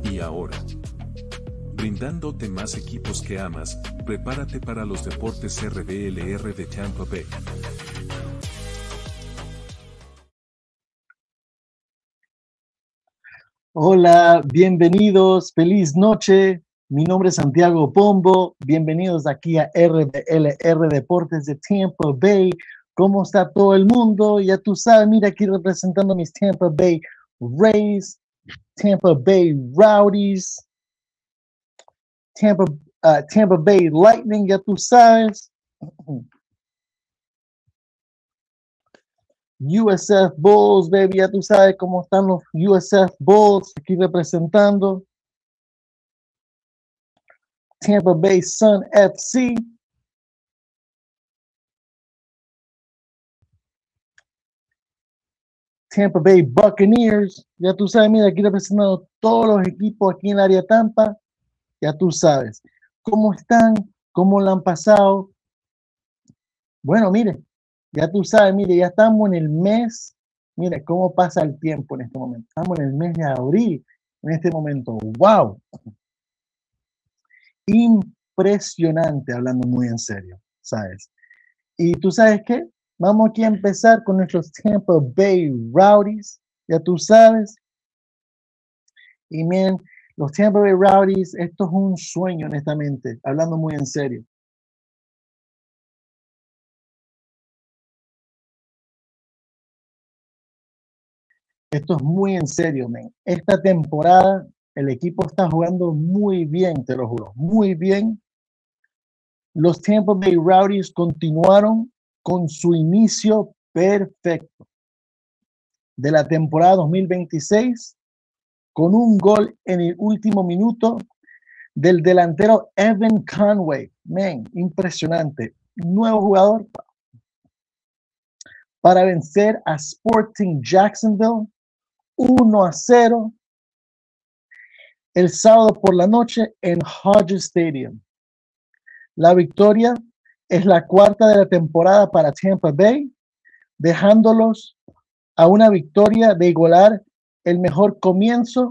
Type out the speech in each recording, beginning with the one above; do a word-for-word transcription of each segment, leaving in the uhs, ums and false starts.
Y ahora, brindándote más equipos que amas, prepárate para los deportes R B L R de Tampa Bay. Hola, bienvenidos, feliz noche. Mi nombre es Santiago Pombo. Bienvenidos aquí a R B L R Deportes de Tampa Bay. ¿Cómo está todo el mundo? Ya tú sabes, mira aquí representando a mis Tampa Bay Rays, Tampa Bay Rowdies, Tampa, uh, Tampa Bay Lightning, ya tú sabes. U S F Bulls, baby, ya tú sabes cómo están los U S F Bulls aquí representando. Tampa Bay Sun F C. Tampa Bay Buccaneers. Ya tú sabes, mira, aquí representando todos los equipos aquí en el área Tampa. Ya tú sabes. ¿Cómo están? ¿Cómo lo han pasado? Bueno, mire, ya tú sabes, mire, ya estamos en el mes. Mire cómo pasa el tiempo en este momento. Estamos en el mes de abril en este momento. ¡Wow! Impresionante, hablando muy en serio, ¿sabes? Y tú sabes qué? Vamos aquí a empezar con nuestros Tampa Bay Rowdies, ya tú sabes. Y miren, los Tampa Bay Rowdies, esto es un sueño, honestamente, hablando muy en serio. Esto es muy en serio, men. Esta temporada el equipo está jugando muy bien, te lo juro, muy bien. Los Tampa Bay Rowdies continuaron con su inicio perfecto de la temporada dos mil veintiséis con un gol en el último minuto del delantero Evan Conway. Man, impresionante. Nuevo jugador para vencer a Sporting Jacksonville uno a cero el sábado por la noche en Hodges Stadium. La victoria es la cuarta de la temporada para Tampa Bay, dejándolos a una victoria de igualar el mejor comienzo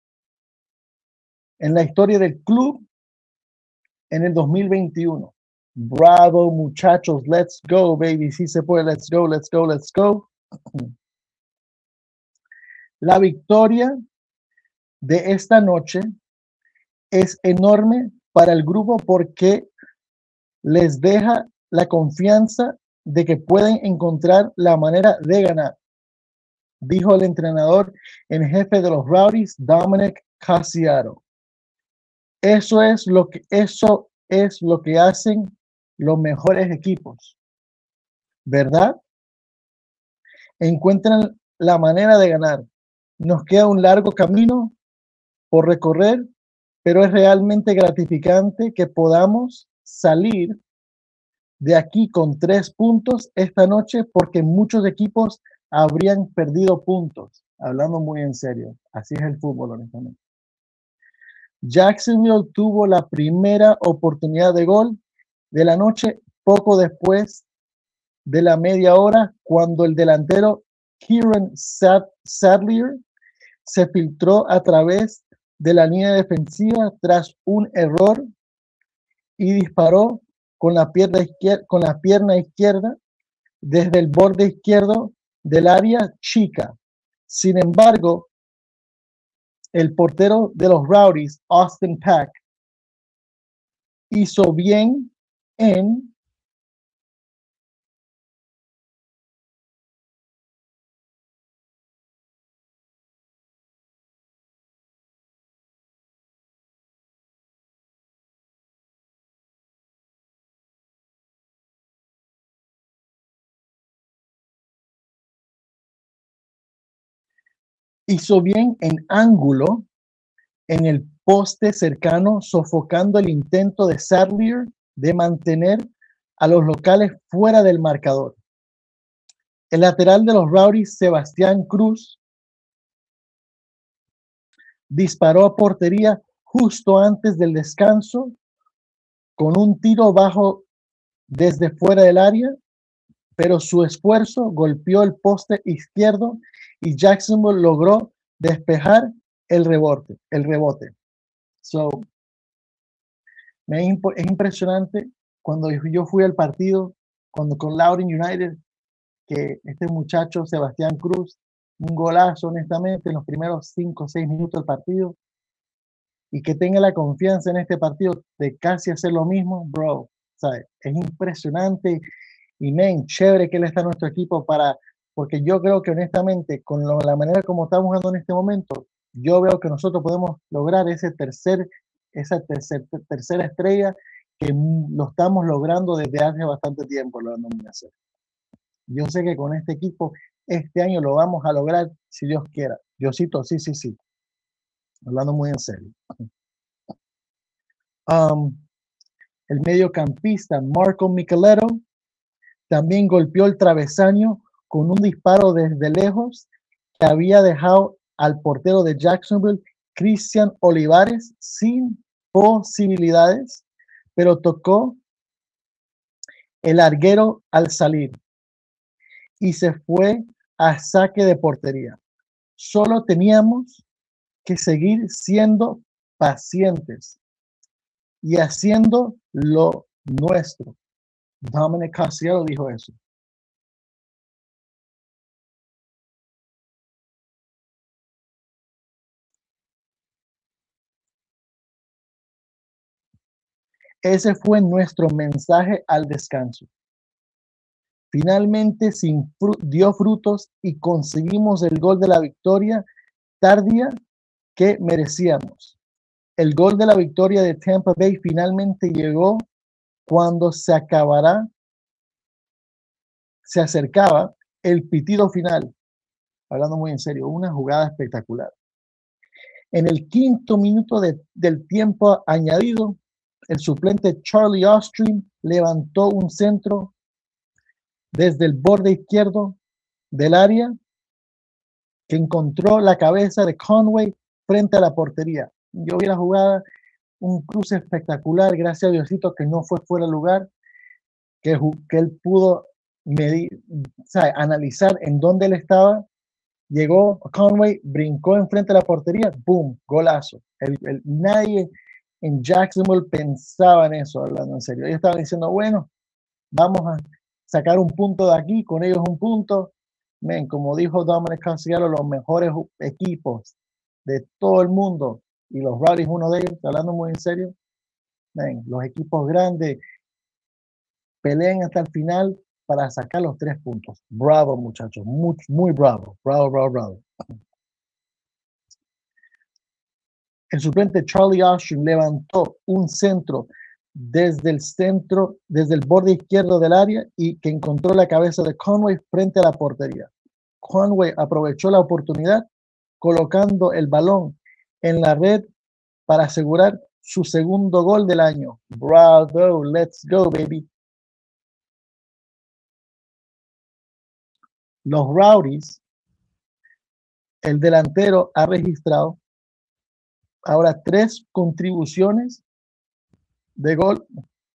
en la historia del club en el dos mil veintiuno. Bravo, muchachos, let's go, baby. Sí se puede, let's go, let's go, let's go. La victoria de esta noche es enorme para el grupo porque les deja la confianza de que pueden encontrar la manera de ganar, dijo el entrenador en jefe de los Rowdies, Dominic Casiaro. Eso es lo que, eso es lo que hacen los mejores equipos, ¿verdad? Encuentran la manera de ganar. Nos queda un largo camino por recorrer, pero es realmente gratificante que podamos salir de aquí con tres puntos esta noche porque muchos equipos habrían perdido puntos. Hablando muy en serio, así es el fútbol, honestamente. Jacksonville tuvo la primera oportunidad de gol de la noche poco después de la media hora cuando el delantero Kieran Sadlier se filtró a través de la línea defensiva tras un error y disparó con la pierna izquierda, con la pierna izquierda desde el borde izquierdo del área chica. Sin embargo, el portero de los Rowdies, Austin Pack, hizo bien en hizo bien en ángulo en el poste cercano, sofocando el intento de Sadlier de mantener a los locales fuera del marcador. El lateral de los Rowdies, Sebastián Cruz, disparó a portería justo antes del descanso con un tiro bajo desde fuera del área, pero su esfuerzo golpeó el poste izquierdo y Jacksonville logró despejar el rebote, el rebote. So, me es, impo- es impresionante cuando yo fui al partido, cuando con Loudoun United, que este muchacho Sebastián Cruz, un golazo honestamente en los primeros cinco o seis minutos del partido, y que tenga la confianza en este partido de casi hacer lo mismo, bro, ¿sabes? Es impresionante y men, chévere que él está en nuestro equipo para, porque yo creo que honestamente, con lo- la manera como estamos jugando en este momento, yo veo que nosotros podemos lograr ese tercer, esa tercer, tercera estrella que mm, lo estamos logrando desde hace bastante tiempo, la nominación. Yo sé que con este equipo, este año lo vamos a lograr si Dios quiera. Diosito, sí, sí, sí. Hablando muy en serio. Um, el mediocampista Marco Michelero también golpeó el travesaño con un disparo desde lejos que había dejado al portero de Jacksonville, Cristian Olivares, sin posibilidades, pero tocó el larguero al salir y se fue a saque de portería. Solo teníamos que seguir siendo pacientes y haciendo lo nuestro. Dominic Castillo dijo eso. Ese fue nuestro mensaje al descanso. Finalmente sin fru- dio frutos y conseguimos el gol de la victoria tardía que merecíamos. El gol de la victoria de Tampa Bay finalmente llegó cuando se acabará, se acercaba el pitido final. Hablando muy en serio, una jugada espectacular. En el quinto minuto de, del tiempo añadido, el suplente Charlie Austin levantó un centro desde el borde izquierdo del área que encontró la cabeza de Conway frente a la portería. Yo vi la jugada, un cruce espectacular, gracias a Diosito que no fue fuera de lugar, que, que él pudo medir, ¿sabe? Analizar en dónde él estaba. Llegó Conway, brincó enfrente de la portería, boom, golazo. El, el, nadie en Jacksonville pensaba en eso, hablando en serio. Ellos estaban diciendo, bueno, vamos a sacar un punto de aquí, con ellos un punto. Men, como dijo Dominic Cancelo, los mejores equipos de todo el mundo, y los Rowdies uno de ellos, hablando muy en serio, men, los equipos grandes pelean hasta el final para sacar los tres puntos. Bravo, muchachos, muy, muy bravo, bravo, bravo, bravo. El suplente Charlie Austin levantó un centro desde el centro, desde el borde izquierdo del área y que encontró la cabeza de Conway frente a la portería. Conway aprovechó la oportunidad colocando el balón en la red para asegurar su segundo gol del año. Bravo, let's go, baby. Los Rowdies, el delantero ha registrado ahora tres contribuciones de gol,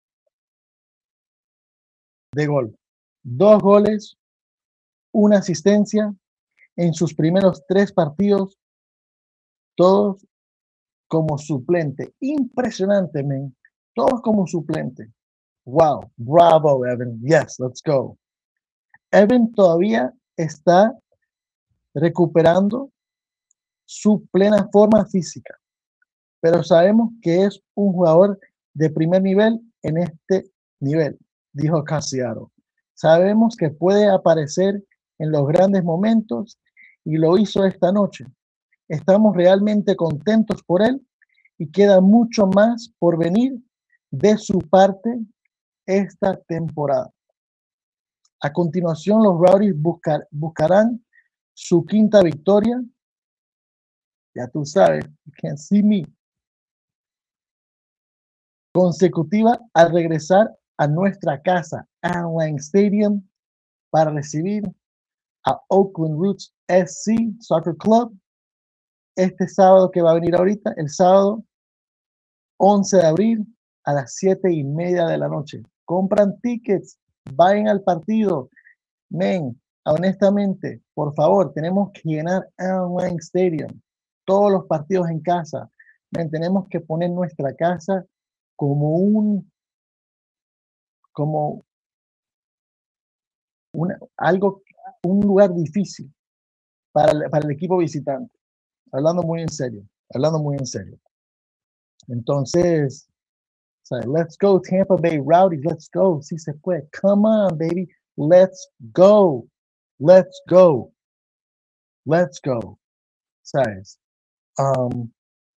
de gol, dos goles, una asistencia en sus primeros tres partidos, todos como suplente. Impresionante, man. Todos como suplente. Wow, bravo, Evan. Yes, let's go. Evan todavía está recuperando su plena forma física, pero sabemos que es un jugador de primer nivel en este nivel, dijo Casiaro. Sabemos que puede aparecer en los grandes momentos y lo hizo esta noche. Estamos realmente contentos por él y queda mucho más por venir de su parte esta temporada. A continuación, los Rowdies buscar, buscarán su quinta victoria. Ya tú sabes, you can't see me. Consecutiva al regresar a nuestra casa, Al Lang Stadium, para recibir a Oakland Roots S C Soccer Club este sábado que va a venir ahorita, el sábado once de abril a las siete y media de la noche. Compran tickets, vayan al partido. Men, honestamente, por favor, tenemos que llenar Al Lang Stadium. todos los partidos en casa. Man, tenemos que poner nuestra casa como un, como una, algo, un lugar difícil para el, para el equipo visitante. Hablando muy en serio, hablando muy en serio. Entonces, so, let's go Tampa Bay Rowdies, let's go. Si se puede, come on, baby, let's go, let's go, let's go. ¿Sabes? Um,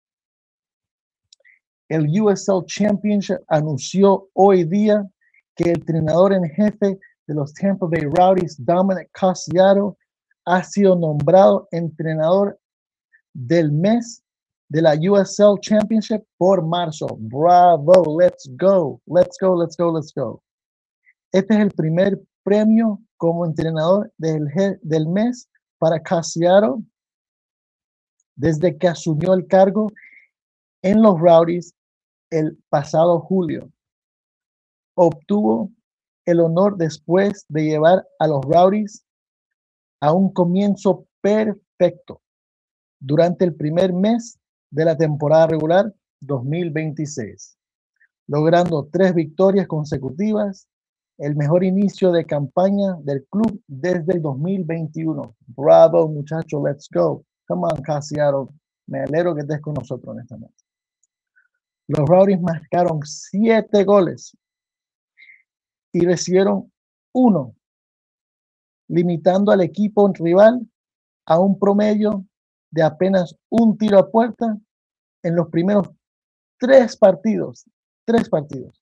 el U S L Championship anunció hoy día que el entrenador en jefe de los Tampa Bay Rowdies, Dominic Cassiano, ha sido nombrado entrenador del mes de la U S L Championship por marzo. Bravo, let's go, let's go, let's go, let's go. Este es el primer premio como entrenador del, del mes para Cassiano desde que asumió el cargo en los Rowdies el pasado julio. Obtuvo el honor después de llevar a los Rowdies a un comienzo perfecto durante el primer mes de la temporada regular dos mil veintiséis, logrando tres victorias consecutivas, el mejor inicio de campaña del club desde el dos mil veintiuno. Bravo, muchachos, let's go. Come on, Cassiano. Me alegro que estés con nosotros honestamente. Los Rowdies marcaron siete goles y recibieron uno, limitando al equipo rival a un promedio de apenas un tiro a puerta en los primeros tres partidos. Tres partidos.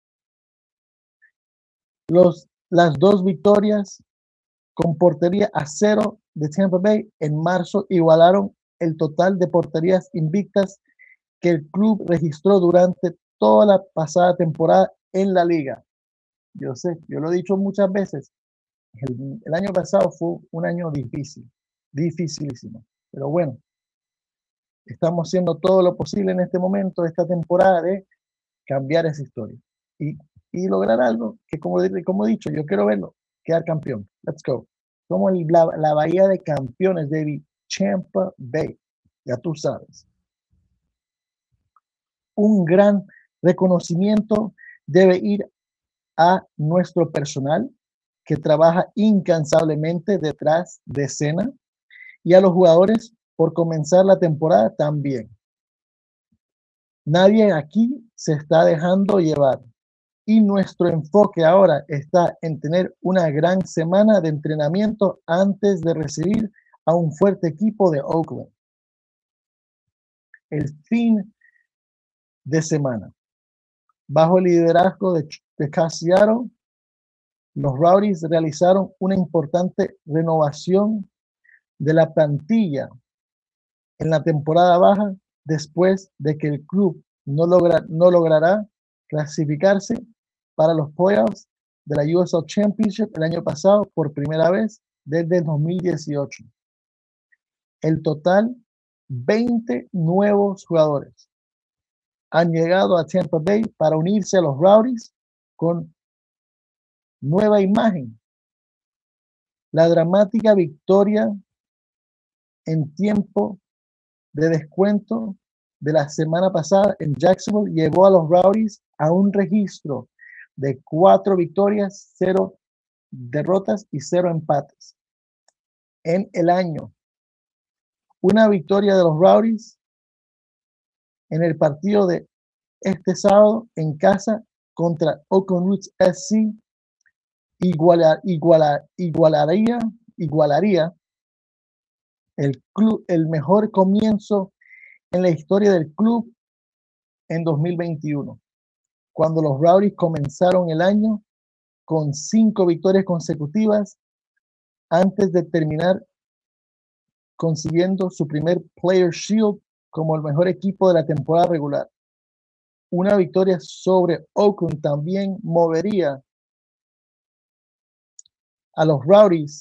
Los, las dos victorias con portería a cero de Tampa Bay en marzo igualaron el total de porterías invictas que el club registró durante toda la pasada temporada en la liga. Yo sé, yo lo he dicho muchas veces, el, el año pasado fue un año difícil, dificilísimo, pero bueno, estamos haciendo todo lo posible en este momento, esta temporada, de cambiar esa historia y, y lograr algo que, como, como he dicho, yo quiero verlo, quedar campeón. Let's go. Como el, la, la bahía de campeones de Tampa Bay, ya tú sabes. Un gran reconocimiento debe ir a nuestro personal que trabaja incansablemente detrás de escena y a los jugadores por comenzar la temporada también. Nadie aquí se está dejando llevar y nuestro enfoque ahora está en tener una gran semana de entrenamiento antes de recibir a un fuerte equipo de Oakland. El fin de semana, bajo el liderazgo de, de Cassiano, los Rowdies realizaron una importante renovación de la plantilla en la temporada baja después de que el club no, logra, no logrará clasificarse para los playoffs de la U S L Championship el año pasado por primera vez desde el dos mil dieciocho. El total, veinte nuevos jugadores han llegado a Tampa Bay para unirse a los Rowdies con nueva imagen. La dramática victoria en tiempo de descuento de la semana pasada en Jacksonville llevó a los Rowdies a un registro de cuatro victorias, cero derrotas y cero empates en el año. Una victoria de los Rowdies en el partido de este sábado en casa contra Oakland Roots F C igualar, igualar, igualaría, igualaría el club, el mejor comienzo en la historia del club en dos mil veintiuno, cuando los Rowdies comenzaron el año con cinco victorias consecutivas antes de terminar consiguiendo su primer Player Shield como el mejor equipo de la temporada regular. Una victoria sobre Oakland también movería a los Rowdies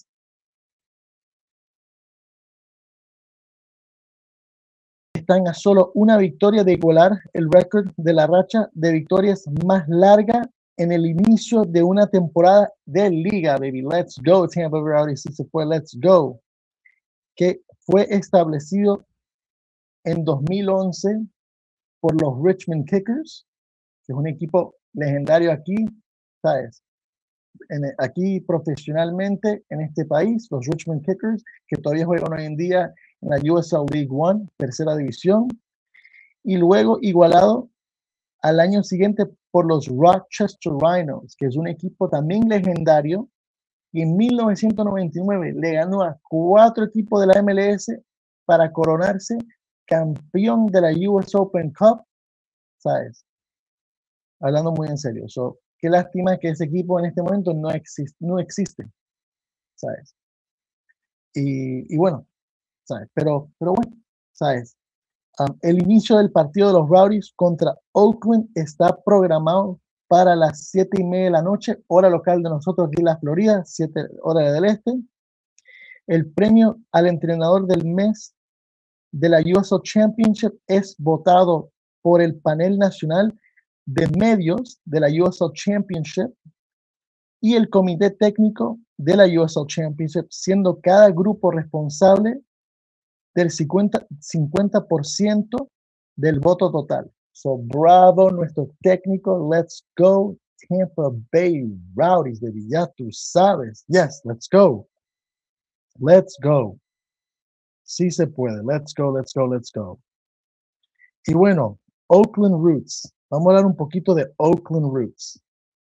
están a solo una victoria de igualar el récord de la racha de victorias más larga en el inicio de una temporada de liga, baby. Let's go, Tampa Bay Rowdies, si se fue, let's go. Que fue establecido en dos mil once por los Richmond Kickers, que es un equipo legendario aquí, ¿sabes? En, aquí profesionalmente en este país, los Richmond Kickers, que todavía juegan hoy en día en la U S L League One, tercera división, y luego igualado al año siguiente por los Rochester Rhinos, que es un equipo también legendario, y en mil novecientos noventa y nueve le ganó a cuatro equipos de la M L S para coronarse campeón de la U S Open Cup, ¿sabes? Hablando muy en serio. So, qué lástima que ese equipo en este momento no existe, no existe, ¿sabes? Y, y bueno, ¿sabes? Pero, pero bueno, ¿sabes? Um, el inicio del partido de los Rowdies contra Oakland está programado para las siete y media de la noche, hora local de nosotros aquí en la Florida, siete horas del este. El premio al entrenador del mes de la U S L Championship es votado por el panel nacional de medios de la U S L Championship y el comité técnico de la U S L Championship, siendo cada grupo responsable del cincuenta por ciento del voto total. So, bravo, nuestro técnico. Let's go, Tampa Bay Rowdies, baby. Ya tú sabes. Yes, let's go. Let's go. Sí se puede. Let's go, let's go, let's go. Y bueno, Oakland Roots. Vamos a hablar un poquito de Oakland Roots.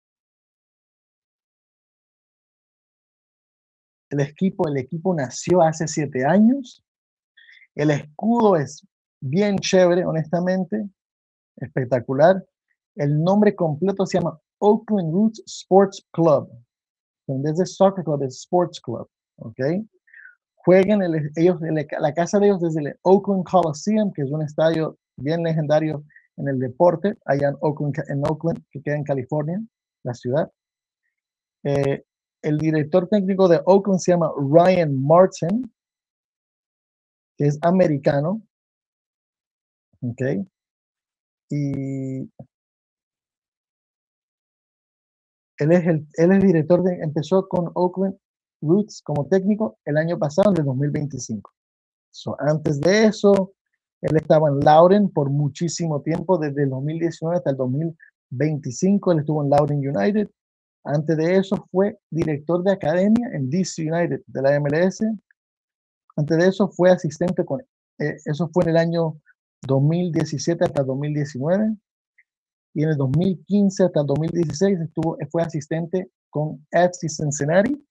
El equipo, el equipo nació hace siete años. El escudo es bien chévere, honestamente, espectacular. El nombre completo se llama Oakland Roots Sports Club. En vez de Soccer Club, es Sports Club. ¿Ok? Juegan el, ellos, el, la casa de ellos desde el Oakland Coliseum, que es un estadio bien legendario en el deporte, allá en Oakland, en Oakland que queda en California, la ciudad. Eh, el director técnico de Oakland se llama Ryan Martin, que es americano. ¿Ok? Y él es el él es director de, empezó con Oakland Roots como técnico el año pasado, en el dos mil veinticinco. So, antes de eso, él estaba en Loudoun por muchísimo tiempo, desde el dos mil diecinueve hasta el dos mil veinticinco, él estuvo en Loudoun United. Antes de eso fue director de academia en D C United de la M L S. Antes de eso fue asistente con, eh, eso fue en el año dos mil diecisiete hasta dos mil diecinueve. Y en el dos mil quince hasta el dos mil dieciséis estuvo, fue asistente con F C Cincinnati.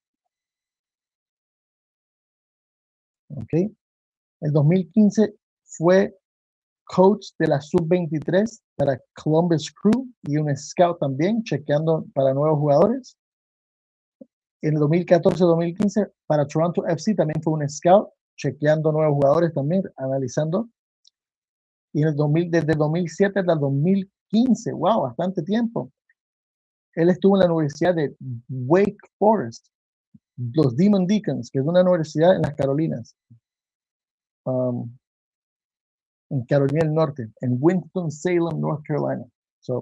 Okay. El dos mil quince fue coach de la sub veintitrés para Columbus Crew y un scout también, chequeando para nuevos jugadores. En el dos mil catorce dos mil quince para Toronto F C también fue un scout, chequeando nuevos jugadores también, analizando. Y en el dos mil, desde el dos mil siete hasta el dos mil quince, wow, bastante tiempo. Él estuvo en la Universidad de Wake Forest, los Demon Deacons, que es una universidad en las Carolinas, um, en Carolina del Norte, en Winston-Salem, North Carolina. So,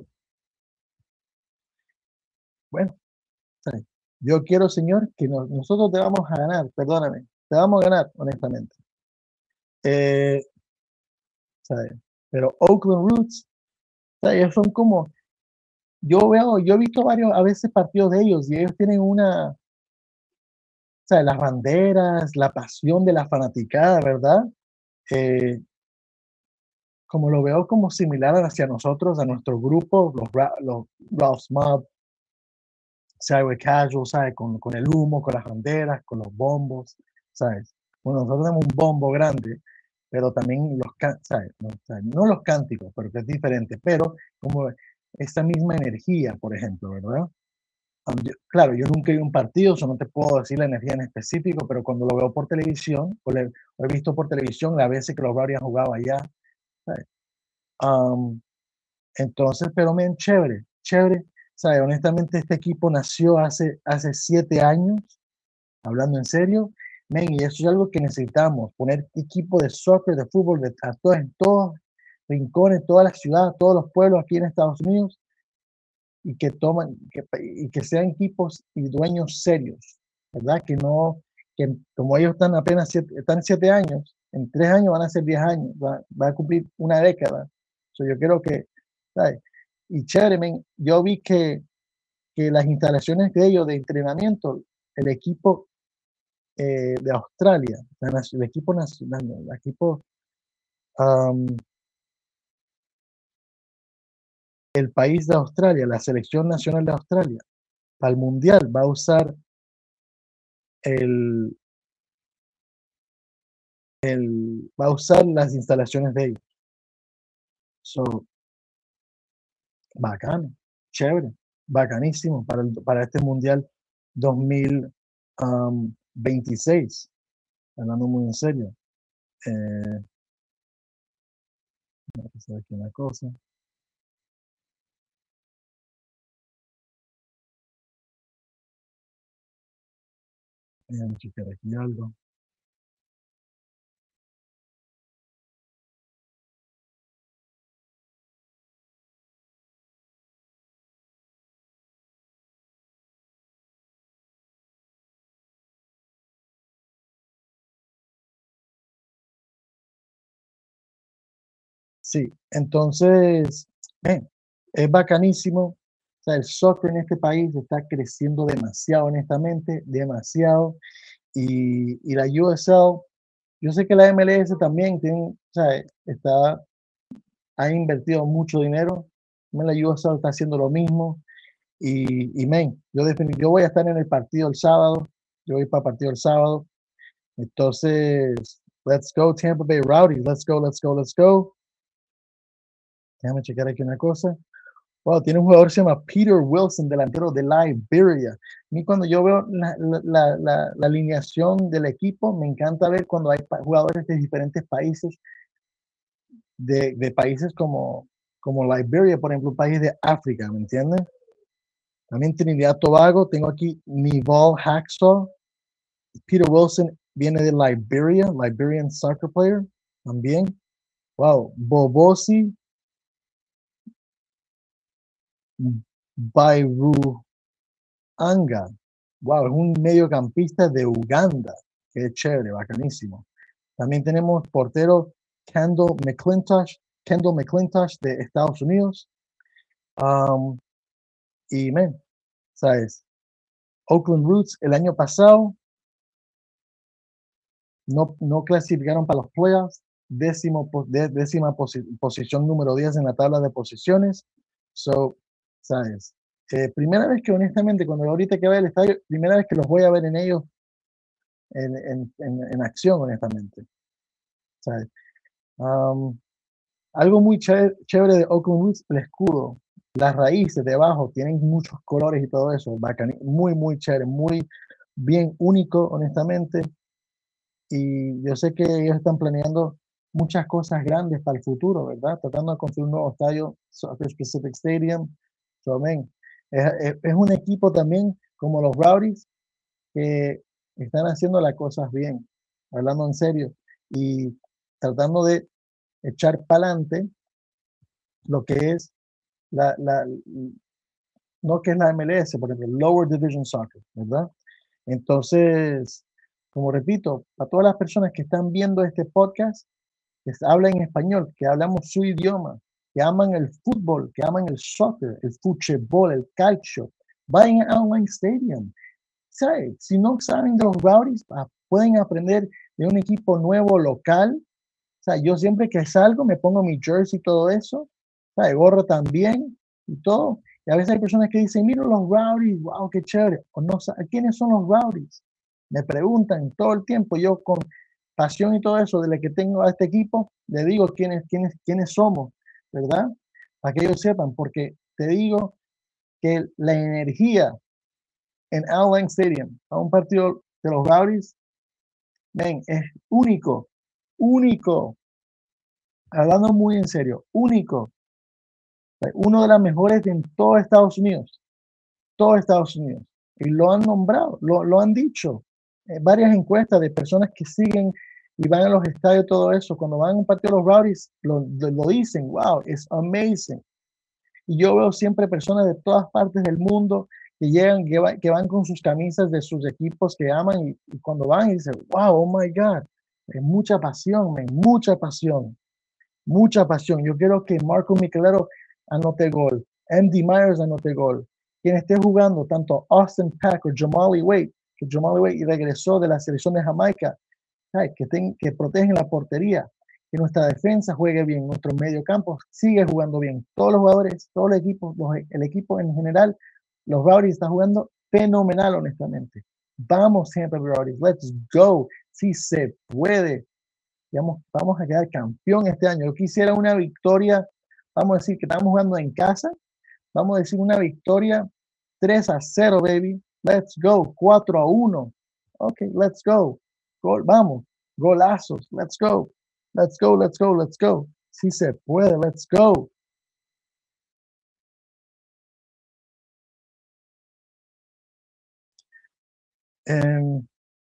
bueno, yo quiero, Señor, que nos, nosotros te vamos a ganar, perdóname, te vamos a ganar, honestamente. Eh, ¿sabes? Pero Oakland Roots, ¿sabes? Ellos son como, yo veo, yo he visto varios, a veces partidos de ellos, y ellos tienen una, o sea, las banderas, la pasión de la fanaticada, ¿verdad? Eh, como lo veo como similar hacia nosotros, a nuestro grupo, los, los Ralph's Mob, Sideway Casual, ¿sabes? Con, con el humo, con las banderas, con los bombos, ¿sabes? Bueno, nosotros tenemos un bombo grande, pero también los, ¿sabes? No, ¿sabes? No los cánticos, pero que es diferente, pero como esa misma energía, por ejemplo, ¿verdad? Yo, claro, yo nunca he ido a un partido, eso no te puedo decir la energía en específico, pero cuando lo veo por televisión, o, le, o he visto por televisión las veces que los Rowdies han jugado allá, ¿sabes? Um, entonces, pero men, chévere, chévere, ¿sabes? Honestamente, este equipo nació hace, hace siete años, hablando en serio, men, y eso es algo que necesitamos, poner equipo de soccer, de fútbol, de, a todos, en todos rincones, todas las ciudades, todos los pueblos aquí en Estados Unidos, y que toman, que, y que sean equipos y dueños serios, ¿verdad? Que no, que como ellos están apenas siete, están siete años, En tres años van a ser diez años, va, va a cumplir una década. So, yo creo que, ¿sabes? Y chévere, men, yo vi que, que las instalaciones de ellos de entrenamiento, el equipo eh, de Australia, la, el equipo nacional, el equipo, um, el país de Australia, la selección nacional de Australia, para el mundial va a usar el, el va a usar las instalaciones de ellos. So, bacano, chévere, bacanísimo para, el, para este mundial dos mil veintiséis, hablando muy en serio. Eh, vamos a ver aquí una cosa. Déjame checar aquí algo. Sí, entonces, eh, es bacanísimo. O sea, el soccer en este país está creciendo demasiado, honestamente, demasiado. Y, y la U S L, yo sé que la M L S también tiene, o sea, está, ha invertido mucho dinero. La U S L está haciendo lo mismo. Y, y men, yo, yo voy a estar en el partido el sábado. Yo voy para el partido el sábado. Entonces, let's go Tampa Bay Rowdies. Let's go, let's go, let's go. Déjame checar aquí una cosa. Wow, tiene un jugador que se llama Peter Wilson, delantero de Liberia. A mí cuando yo veo la, la, la, la alineación del equipo, me encanta ver cuando hay jugadores de diferentes países, de, de países como, como Liberia, por ejemplo, un país de África, ¿me entiendes? También Trinidad Tobago, tengo aquí Nival Hacksaw. Peter Wilson viene de Liberia, Liberian soccer player, también. Wow, Bobosi Bairu Anga. Wow, es un mediocampista de Uganda. Qué chévere, bacanísimo. También tenemos portero Kendall McClintosh, Kendall McClintosh de Estados Unidos. Um, y, man, ¿sabes? Oakland Roots el año pasado no, no clasificaron para los playoffs. Décimo, de, décima posi posición número diez en la tabla de posiciones. So, ¿sabes? Eh, primera vez que honestamente, cuando ahorita que vaya al estadio, primera vez que los voy a ver en ellos en, en, en, en acción, honestamente. ¿Sabes? Um, algo muy chévere, chévere de Oakland Roots, el escudo, las raíces debajo tienen muchos colores y todo eso, bacán, muy, muy chévere, muy bien único, honestamente. Y yo sé que ellos están planeando muchas cosas grandes para el futuro, ¿verdad? Tratando de construir un nuevo estadio, Soccer Specific Stadium. So, man, es, es, es un equipo también como los Rowdies que están haciendo las cosas bien, hablando en serio, y tratando de echar para adelante lo que es la, la, no que es la M L S, por ejemplo, Lower Division Soccer, ¿verdad? Entonces, como repito, a todas las personas que están viendo este podcast, que hablan en español, que hablamos su idioma, que aman el fútbol, que aman el soccer, el fútbol, el calcio, vayan a Online Stadium. ¿Sabe? Si no saben de los Rowdies, pueden aprender de un equipo nuevo local. O sea, yo siempre que salgo me pongo mi jersey y todo eso, ¿sabe? Gorro también y todo. Y a veces hay personas que dicen, mira los Rowdies, wow, qué chévere. O no, ¿quiénes son los Rowdies? Me preguntan todo el tiempo. Yo con pasión y todo eso de la que tengo a este equipo, le digo quiénes, quiénes, quiénes somos, ¿verdad? Para que ellos sepan, porque te digo que la energía en Al Lang Stadium, a un partido de los Rowdies, man, es único, único, hablando muy en serio, único, uno de los mejores en todo Estados Unidos, todo Estados Unidos, y lo han nombrado, lo, lo han dicho, eh, varias encuestas de personas que siguen y van a los estadios, todo eso, cuando van a un partido de los Rowdies, lo, lo, lo dicen, wow, es amazing. Y yo veo siempre personas de todas partes del mundo que llegan, que, va, que van con sus camisas de sus equipos que aman y, y cuando van y dicen, wow, oh my God, Es mucha pasión, man, mucha pasión, mucha pasión. Yo quiero que Marco Michelero anote gol, M D Myers anote gol. Quien esté jugando, tanto Austin Pack o Jamali Wade, que Jamali Wade regresó de la selección de Jamaica, ¿sabes? Que, ten, que protegen la portería, que nuestra defensa juegue bien, nuestro medio campo sigue jugando bien. Todos los jugadores, todos los equipos, los, el equipo en general, los Rowdies están jugando fenomenal, honestamente. Vamos, Tampa Bay Rowdies, let's go. Si se puede, digamos, vamos a quedar campeón este año. Yo quisiera una victoria, vamos a decir que estamos jugando en casa, vamos a decir una victoria tres a cero, baby. Let's go, cuatro a uno. Ok, let's go. Gol, vamos, golazos, let's go. Let's go, let's go, let's go. Si se puede, let's go. Um,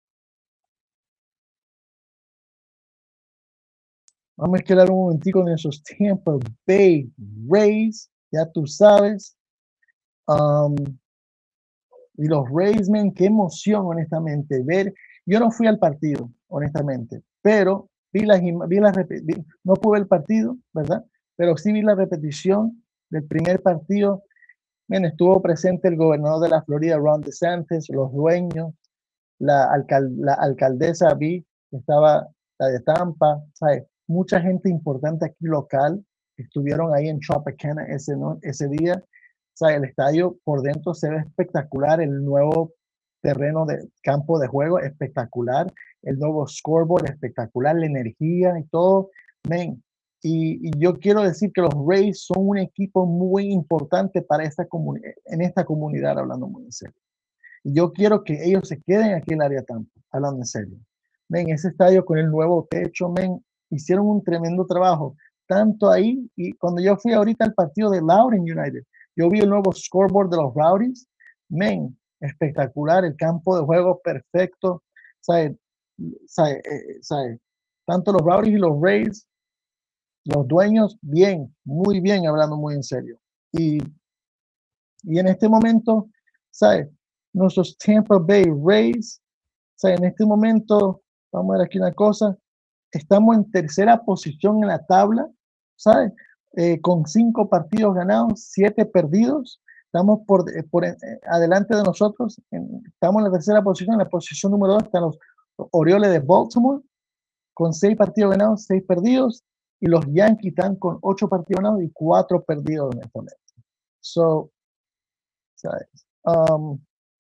vamos a quedar un momentico en esos Tampa Bay Rays, ya tú sabes. Um, y los Rays, man, qué emoción, honestamente, ver. Yo no fui al partido, honestamente, pero vi la, vi la vi, no pude ver el partido, ¿verdad? Pero sí vi la repetición del primer partido. Man, estuvo presente el gobernador de la Florida, Ron DeSantis, los dueños, la, alcal, la alcaldesa vi, que estaba la de Tampa, ¿sabes? Mucha gente importante aquí local estuvieron ahí en Tropicana ese, ¿no? ese día. O sea, el estadio por dentro se ve espectacular, el nuevo terreno de campo de juego espectacular, el nuevo scoreboard espectacular, la energía y todo. Man, y, y yo quiero decir que los Rays son un equipo muy importante para esta comunidad, en esta comunidad, hablando muy en serio. Y yo quiero que ellos se queden aquí en el área Tampa, hablando en serio. Men, ese estadio con el nuevo techo, men, hicieron un tremendo trabajo, tanto ahí, y cuando yo fui ahorita al partido de Loudoun United, yo vi el nuevo scoreboard de los Rowdies, men, espectacular, el campo de juego perfecto, ¿sabe? ¿Sabe? Eh, ¿sabe? Tanto los Rowdies y los Rays, los dueños, bien, muy bien, hablando muy en serio. Y, y en este momento, ¿sabe? Nuestros Tampa Bay Rays, ¿sabe? En este momento, vamos a ver aquí una cosa, estamos en tercera posición en la tabla, ¿sabes? Eh, con cinco partidos ganados, siete perdidos. Estamos por, por eh, adelante de nosotros. En, estamos en la tercera posición. En la posición número dos están los Orioles de Baltimore, con seis partidos ganados, seis perdidos. Y los Yankees están con ocho partidos ganados y cuatro perdidos en este momento. So, ¿sabes? Um,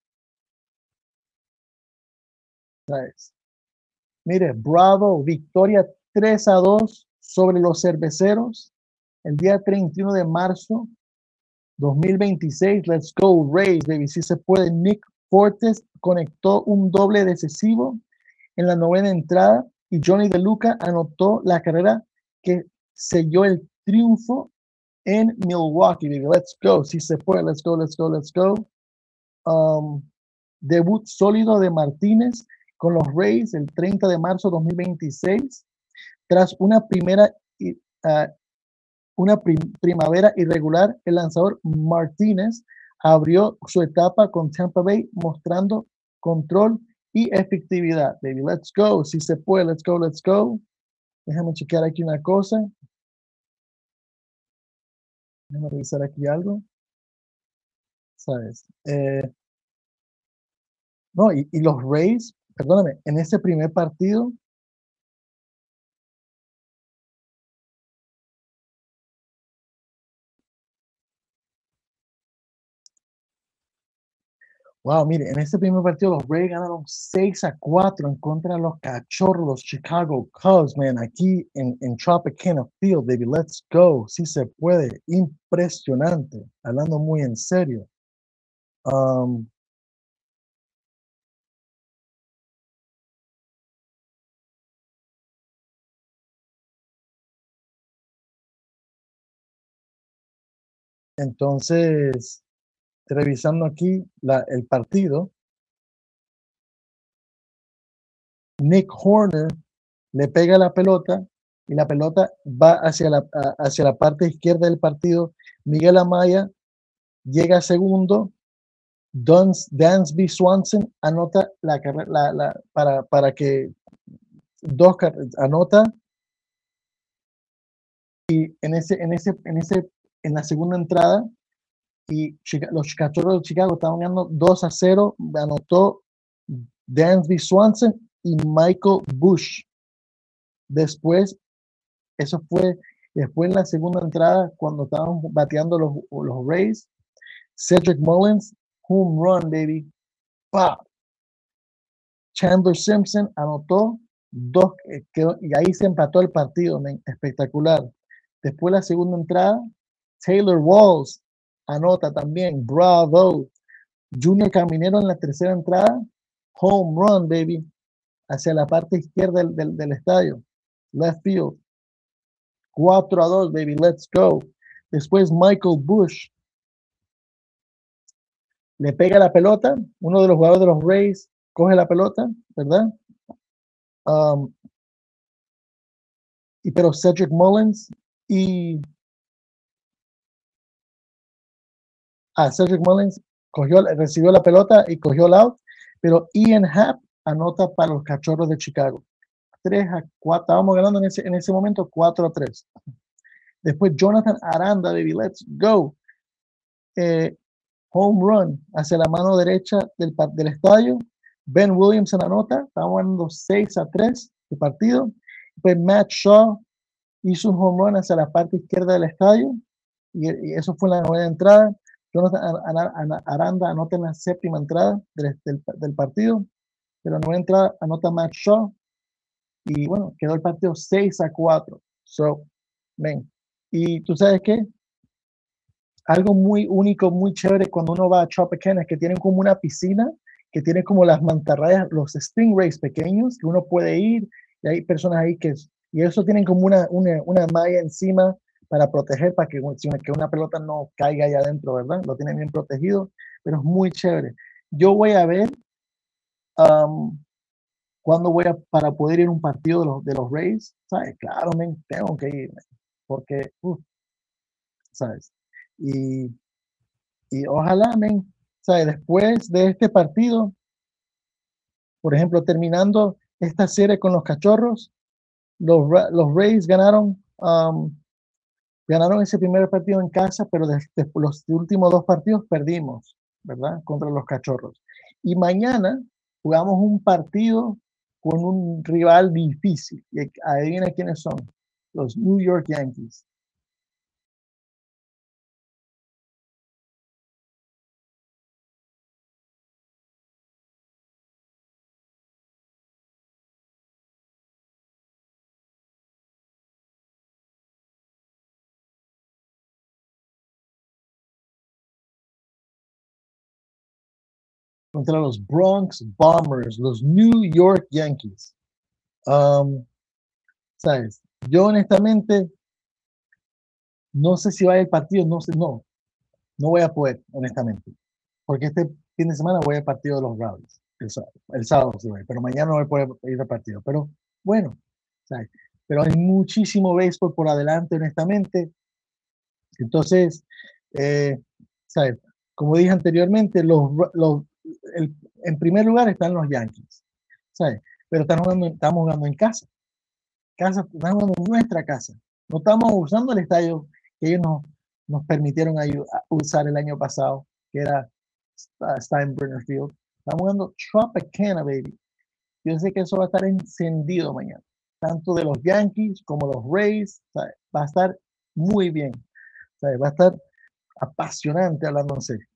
¿sabes? Mire, Bravo, victoria tres a dos sobre los Cerveceros el día treinta y uno de marzo dos mil veintiséis. Let's go Rays, baby. Si se puede. Nick Fortes conectó un doble decisivo en la novena entrada y Johnny De Luca anotó la carrera que selló el triunfo en Milwaukee, baby. Let's go. Si se puede. Let's go, let's go, let's go. Um, debut sólido de Martínez con los Rays el treinta de marzo dos mil veintiséis, tras una primera uh, una prim primavera irregular. El lanzador Martínez abrió su etapa con Tampa Bay mostrando control y efectividad. Baby, let's go. Si se puede, let's go, let's go. Déjame chequear aquí una cosa. Déjame revisar aquí algo. ¿Sabes? Eh, no, y, y los Rays, perdóname, en ese primer partido, wow, mire, en ese primer partido los Rays ganaron seis a cuatro en contra de los Cachorros, los Chicago Cubs, man, aquí en, en Tropicana Field, baby, let's go, si se puede, impresionante, hablando muy en serio. Um, entonces, revisando aquí la, el partido, Nick Horner le pega la pelota y la pelota va hacia la, hacia la parte izquierda del partido. Miguel Amaya llega segundo. Dansby Swanson anota la, la, la, para, para que dos anota, y en ese, en ese, en ese, en la segunda entrada, y Chica, los Cachorros de Chicago estaban ganando dos a cero, anotó Dansby Swanson y Michael Bush. Después, eso fue después en la segunda entrada, cuando estaban bateando los, los Rays, Cedric Mullins, home run, baby. ¡Pah! Chandler Simpson anotó dos, eh, quedó, y ahí se empató el partido, man, espectacular. Después la segunda entrada, Taylor Walls anota también, bravo. Junior Caminero en la tercera entrada, home run, baby, hacia la parte izquierda del, del, del estadio, left field. cuatro a dos, baby, let's go. Después Michael Bush le pega la pelota, uno de los jugadores de los Rays coge la pelota, ¿verdad? Um, y pero Cedric Mullins y ah, Cedric Mullins cogió, recibió la pelota y cogió el out, pero Ian Happ anota para los Cachorros de Chicago. tres a cuatro, estábamos ganando en ese, en ese momento cuatro a tres. Después Jonathan Aranda, baby, let's go. Eh, home run hacia la mano derecha del, del estadio. Ben Williamson anota, estábamos ganando seis a tres el partido. Después Matt Shaw hizo un home run hacia la parte izquierda del estadio, y, y eso fue en la novena entrada. Jonathan Aranda anota en la séptima entrada del, del, del partido, pero en la novena entrada anota Matt Shaw, y bueno, quedó el partido seis a cuatro. So, ven. Y tú sabes qué, algo muy único, muy chévere cuando uno va a Tropicana es que tienen como una piscina, que tiene como las mantarrayas, los stingrays pequeños, que uno puede ir, y hay personas ahí que, y eso tienen como una, una, una malla encima para proteger, para que, que una pelota no caiga allá adentro, ¿verdad? Lo tienen bien protegido, pero es muy chévere. Yo voy a ver um, cuando voy a, para poder ir a un partido de los, de los Rays, ¿sabes? Claro, man, tengo que ir, man, porque, uh, ¿sabes? Y, y ojalá, man, ¿sabes? Después de este partido, por ejemplo, terminando esta serie con los Cachorros, los, los Rays ganaron, um, ganaron ese primer partido en casa, pero desde los últimos dos partidos perdimos, ¿verdad? Contra los Cachorros. Y mañana jugamos un partido con un rival difícil. Y adivina quiénes son, los New York Yankees. Contra los Bronx Bombers, los New York Yankees. Um, ¿Sabes? Yo honestamente no sé si va a ir partido, no sé, no, no voy a poder, honestamente, porque este fin de semana voy al partido de los Rowdies, el sábado, el sábado sí voy, pero mañana no voy a poder ir al partido, pero bueno, ¿sabes? Pero hay muchísimo béisbol por adelante, honestamente, entonces, eh, ¿sabes? Como dije anteriormente, los, los, el, en primer lugar están los Yankees, ¿sabes? Pero estamos jugando, estamos jugando en casa, casa, estamos jugando en nuestra casa, no estamos usando el estadio que ellos nos, nos permitieron usar el año pasado, que era Steinbrenner Field. Estamos jugando Tropicana, baby. Yo sé que eso va a estar encendido mañana, tanto de los Yankees como los Rays, ¿sabes? Va a estar muy bien, ¿sabes? Va a estar apasionante, hablando en serio.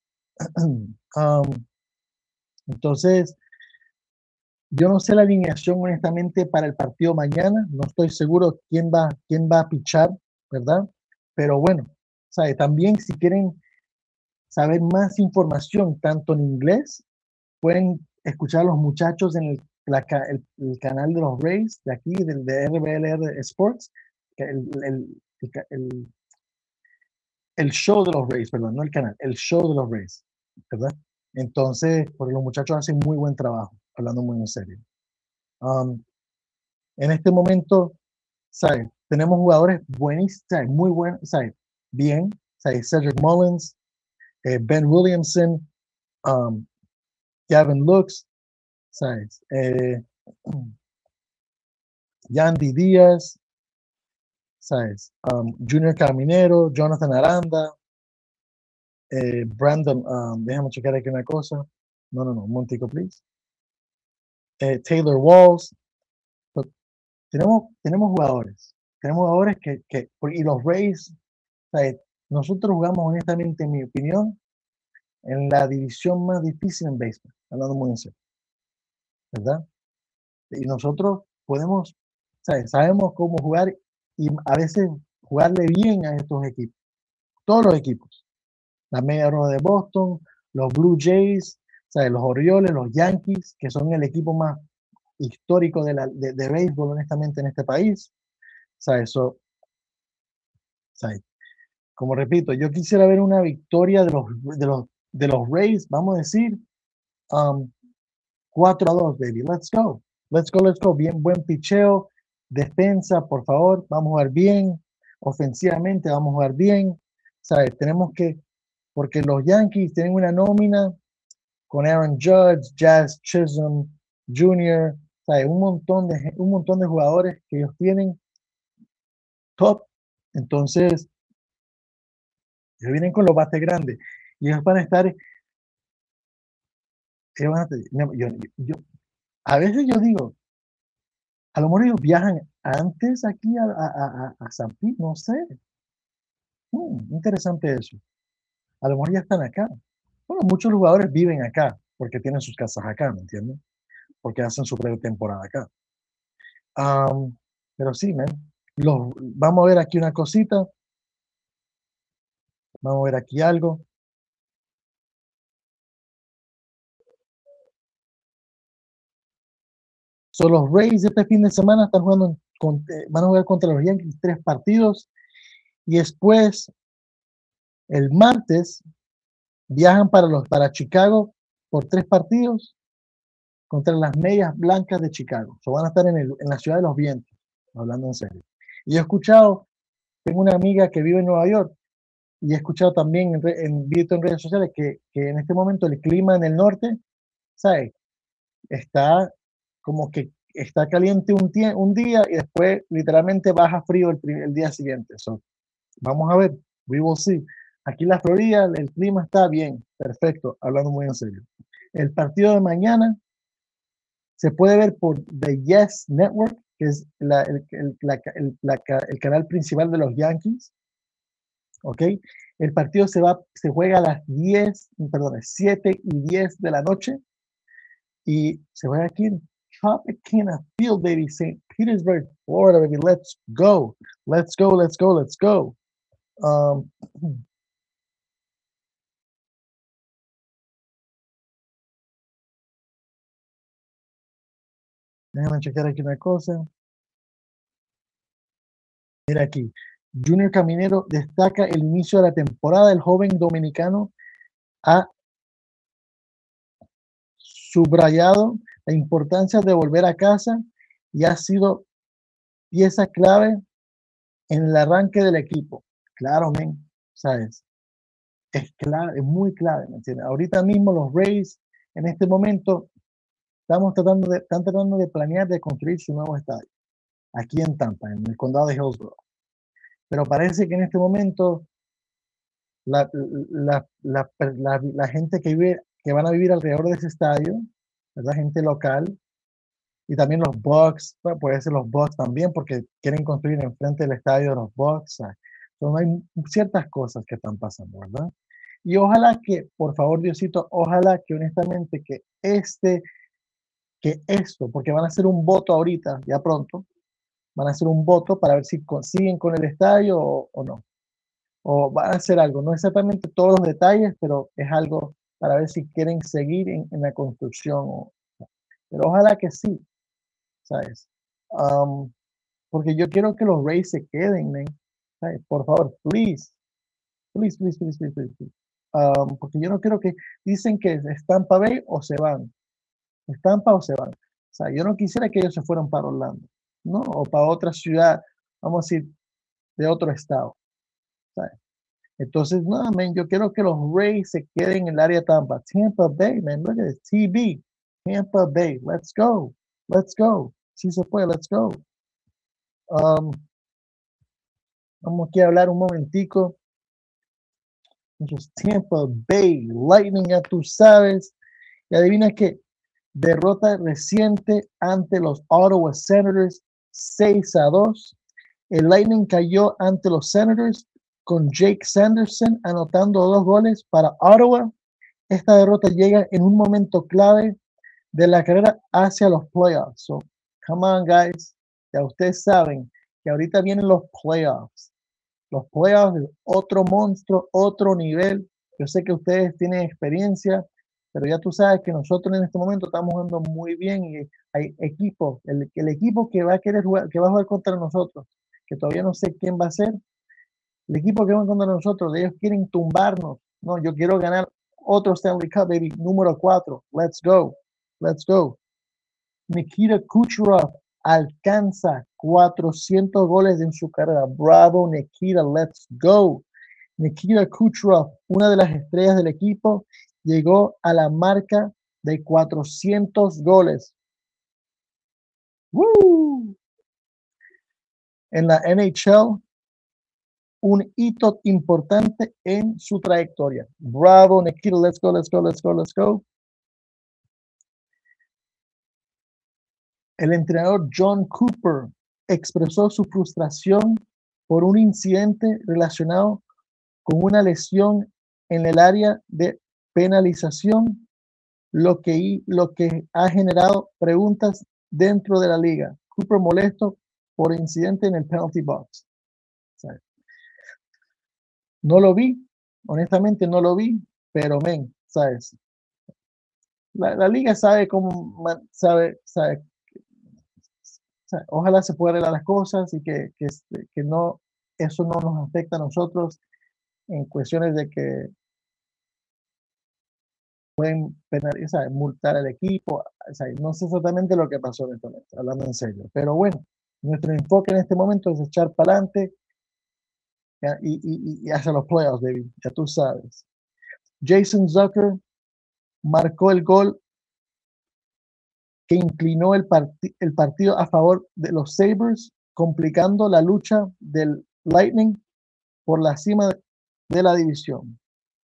um, entonces, yo no sé la alineación honestamente para el partido mañana, no estoy seguro quién va, quién va a pichar, ¿verdad? Pero bueno, ¿sabe? También si quieren saber más información, tanto en inglés, pueden escuchar a los muchachos en el, la, el, el canal de los Rays, de aquí, del de R B L R Sports, el, el, el, el show de los Rays, perdón, no el canal, el show de los Rays, ¿verdad? Entonces, porque los muchachos hacen muy buen trabajo, hablando muy en serio. Um, en este momento, ¿sabes? Tenemos jugadores buenísimos, ¿sabes? Muy buenos, ¿sabes? Bien, ¿sabes? Cedric Mullins, eh, Ben Williamson, um, Gavin Lux, ¿sabes? Eh, Yandy Díaz, ¿sabes? Um, Junior Caminero, Jonathan Aranda, eh, Brandon, um, déjame checar aquí una cosa. No, no, no, un momentico, please. Eh, Taylor Walls. So, tenemos, tenemos jugadores. Tenemos jugadores que, que y los Rays, ¿sabes? Nosotros jugamos, honestamente, en mi opinión, en la división más difícil en béisbol, hablando muy en serio, ¿verdad? Y nosotros podemos, ¿sabes? Sabemos cómo jugar y a veces jugarle bien a estos equipos, todos los equipos, la Media Roja de Boston, los Blue Jays, ¿sabes? Los Orioles, los Yankees, que son el equipo más histórico de, la, de, de béisbol, honestamente, en este país, ¿sabes? So, ¿sabes? Como repito, yo quisiera ver una victoria de los, de los, de los Rays, vamos a decir, um, cuatro a dos, baby. Let's go. Let's go, let's go. Bien, buen picheo. Defensa, por favor. Vamos a jugar bien. Ofensivamente, vamos a jugar bien. ¿Sabes? Tenemos que, porque los Yankees tienen una nómina con Aaron Judge, Jazz Chisholm junior ¿Sabes? Un montón de, un montón de jugadores que ellos tienen top. Entonces, ellos vienen con los bates grandes. Y ellos van a estar. Ellos van a, yo, yo, a veces yo digo, a lo mejor ellos viajan antes aquí a, a, a, a San Pete, no sé. Hmm, interesante eso. A lo mejor ya están acá. Bueno, muchos jugadores viven acá porque tienen sus casas acá, ¿me entiendes? Porque hacen su pretemporada acá. Um, pero sí, man. Los, vamos a ver aquí una cosita. Vamos a ver aquí algo. So, los Rays este fin de semana están jugando con, eh, van a jugar contra los Yankees tres partidos y después el martes viajan para los para Chicago por tres partidos contra las Medias Blancas de Chicago. So, van a estar en, el, en la ciudad de los vientos, hablando en serio. Y he escuchado, tengo una amiga que vive en Nueva York y he escuchado también en, en, visto en redes sociales que, que en este momento el clima en el norte, ¿sabes? Está como que está caliente un, un día y después literalmente baja frío el, el día siguiente. So, vamos a ver, we will see. Aquí en la Florida el clima está bien, perfecto, hablando muy en serio. El partido de mañana se puede ver por The Yes Network, que es la, el, el, la, el, la, el canal principal de los Yankees. ¿Ok? El partido se, va, se juega a las diez, perdón, siete y diez de la noche y se juega aquí en Tropicana Field, baby, Saint Petersburg, Florida, baby. Let's go. Let's go, let's go, let's go. Um, déjame checar aquí una cosa. Mira aquí. Junior Caminero destaca el inicio de la temporada. El joven dominicano ha subrayado la importancia de volver a casa y ha sido pieza clave en el arranque del equipo. Claro, men, ¿sabes? Es clave, es muy clave, ¿me entiendes? Ahorita mismo los Rays, en este momento, estamos tratando de, están tratando de planear de construir su nuevo estadio, aquí en Tampa, en el condado de Hillsborough. Pero parece que en este momento la, la, la, la, la gente que vive, que van a vivir alrededor de ese estadio, es la gente local, y también los Bucks, bueno, puede ser los Bucks también, porque quieren construir enfrente del estadio de los Bucks. Entonces hay ciertas cosas que están pasando, ¿verdad? Y ojalá que, por favor, Diosito, ojalá que honestamente que este, que esto, porque van a hacer un voto ahorita, ya pronto, van a hacer un voto para ver si consiguen con el estadio o, o no. O van a hacer algo, no exactamente todos los detalles, pero es algo para ver si quieren seguir en, en la construcción. O, pero ojalá que sí, ¿sabes? Um, porque yo quiero que los Rays se queden, man. ¿Sabes? Por favor, please. Please, please, please, please, please. please. Um, porque yo no quiero que dicen que es Tampa Bay o se van. Es Tampa o se van. O sea, yo no quisiera que ellos se fueran para Orlando, ¿no? O para otra ciudad, vamos a decir, de otro estado. ¿Sabes? Entonces, no, man, yo quiero que los Rays se queden en el área de Tampa. Tampa Bay, man, look at it, T B. Tampa Bay, let's go. Let's go. Sí se puede, let's go. Um, vamos aquí a hablar un momentico. Nuestros Tampa Bay Lightning, ya tú sabes. Y adivina qué. Derrota reciente ante los Ottawa Senators seis a dos. El Lightning cayó ante los Senators con Jake Sanderson anotando dos goles para Ottawa. Esta derrota llega en un momento clave de la carrera hacia los playoffs. So, come on, guys. Ya ustedes saben que ahorita vienen los playoffs. Los playoffs es otro monstruo, otro nivel. Yo sé que ustedes tienen experiencia, pero ya tú sabes que nosotros en este momento estamos jugando muy bien y hay equipos, el, el equipo que va a querer jugar, que va a jugar contra nosotros, que todavía no sé quién va a ser, el equipo que va contra nosotros, ellos quieren tumbarnos. No, yo quiero ganar otro Stanley Cup, baby, número cuatro. Let's go, let's go. Nikita Kucherov alcanza cuatrocientos goles en su carrera. Bravo, Nikita, let's go. Nikita Kucherov, una de las estrellas del equipo, llegó a la marca de cuatrocientos goles. ¡Woo! En la N H L, un hito importante en su trayectoria. Bravo, Nikita, let's go, let's go, let's go, let's go. El entrenador John Cooper expresó su frustración por un incidente relacionado con una lesión en el área de penalización, lo que, lo que ha generado preguntas dentro de la liga. Cooper molesto por incidente en el penalty box. ¿Sabes? No lo vi, honestamente no lo vi, pero men, ¿sabes? La, la liga sabe cómo, sabe, sabe, sabe, ojalá se pueda arreglar las cosas y que, que, que no, eso no nos afecta a nosotros en cuestiones de que pueden penalizar, multar al equipo. O sea, no sé exactamente lo que pasó en este momento, hablando en serio. Pero bueno, nuestro enfoque en este momento es echar para adelante y, y, y hacia los playoffs, baby. Ya tú sabes. Jason Zucker marcó el gol que inclinó el, parti el partido a favor de los Sabres, complicando la lucha del Lightning por la cima de la división.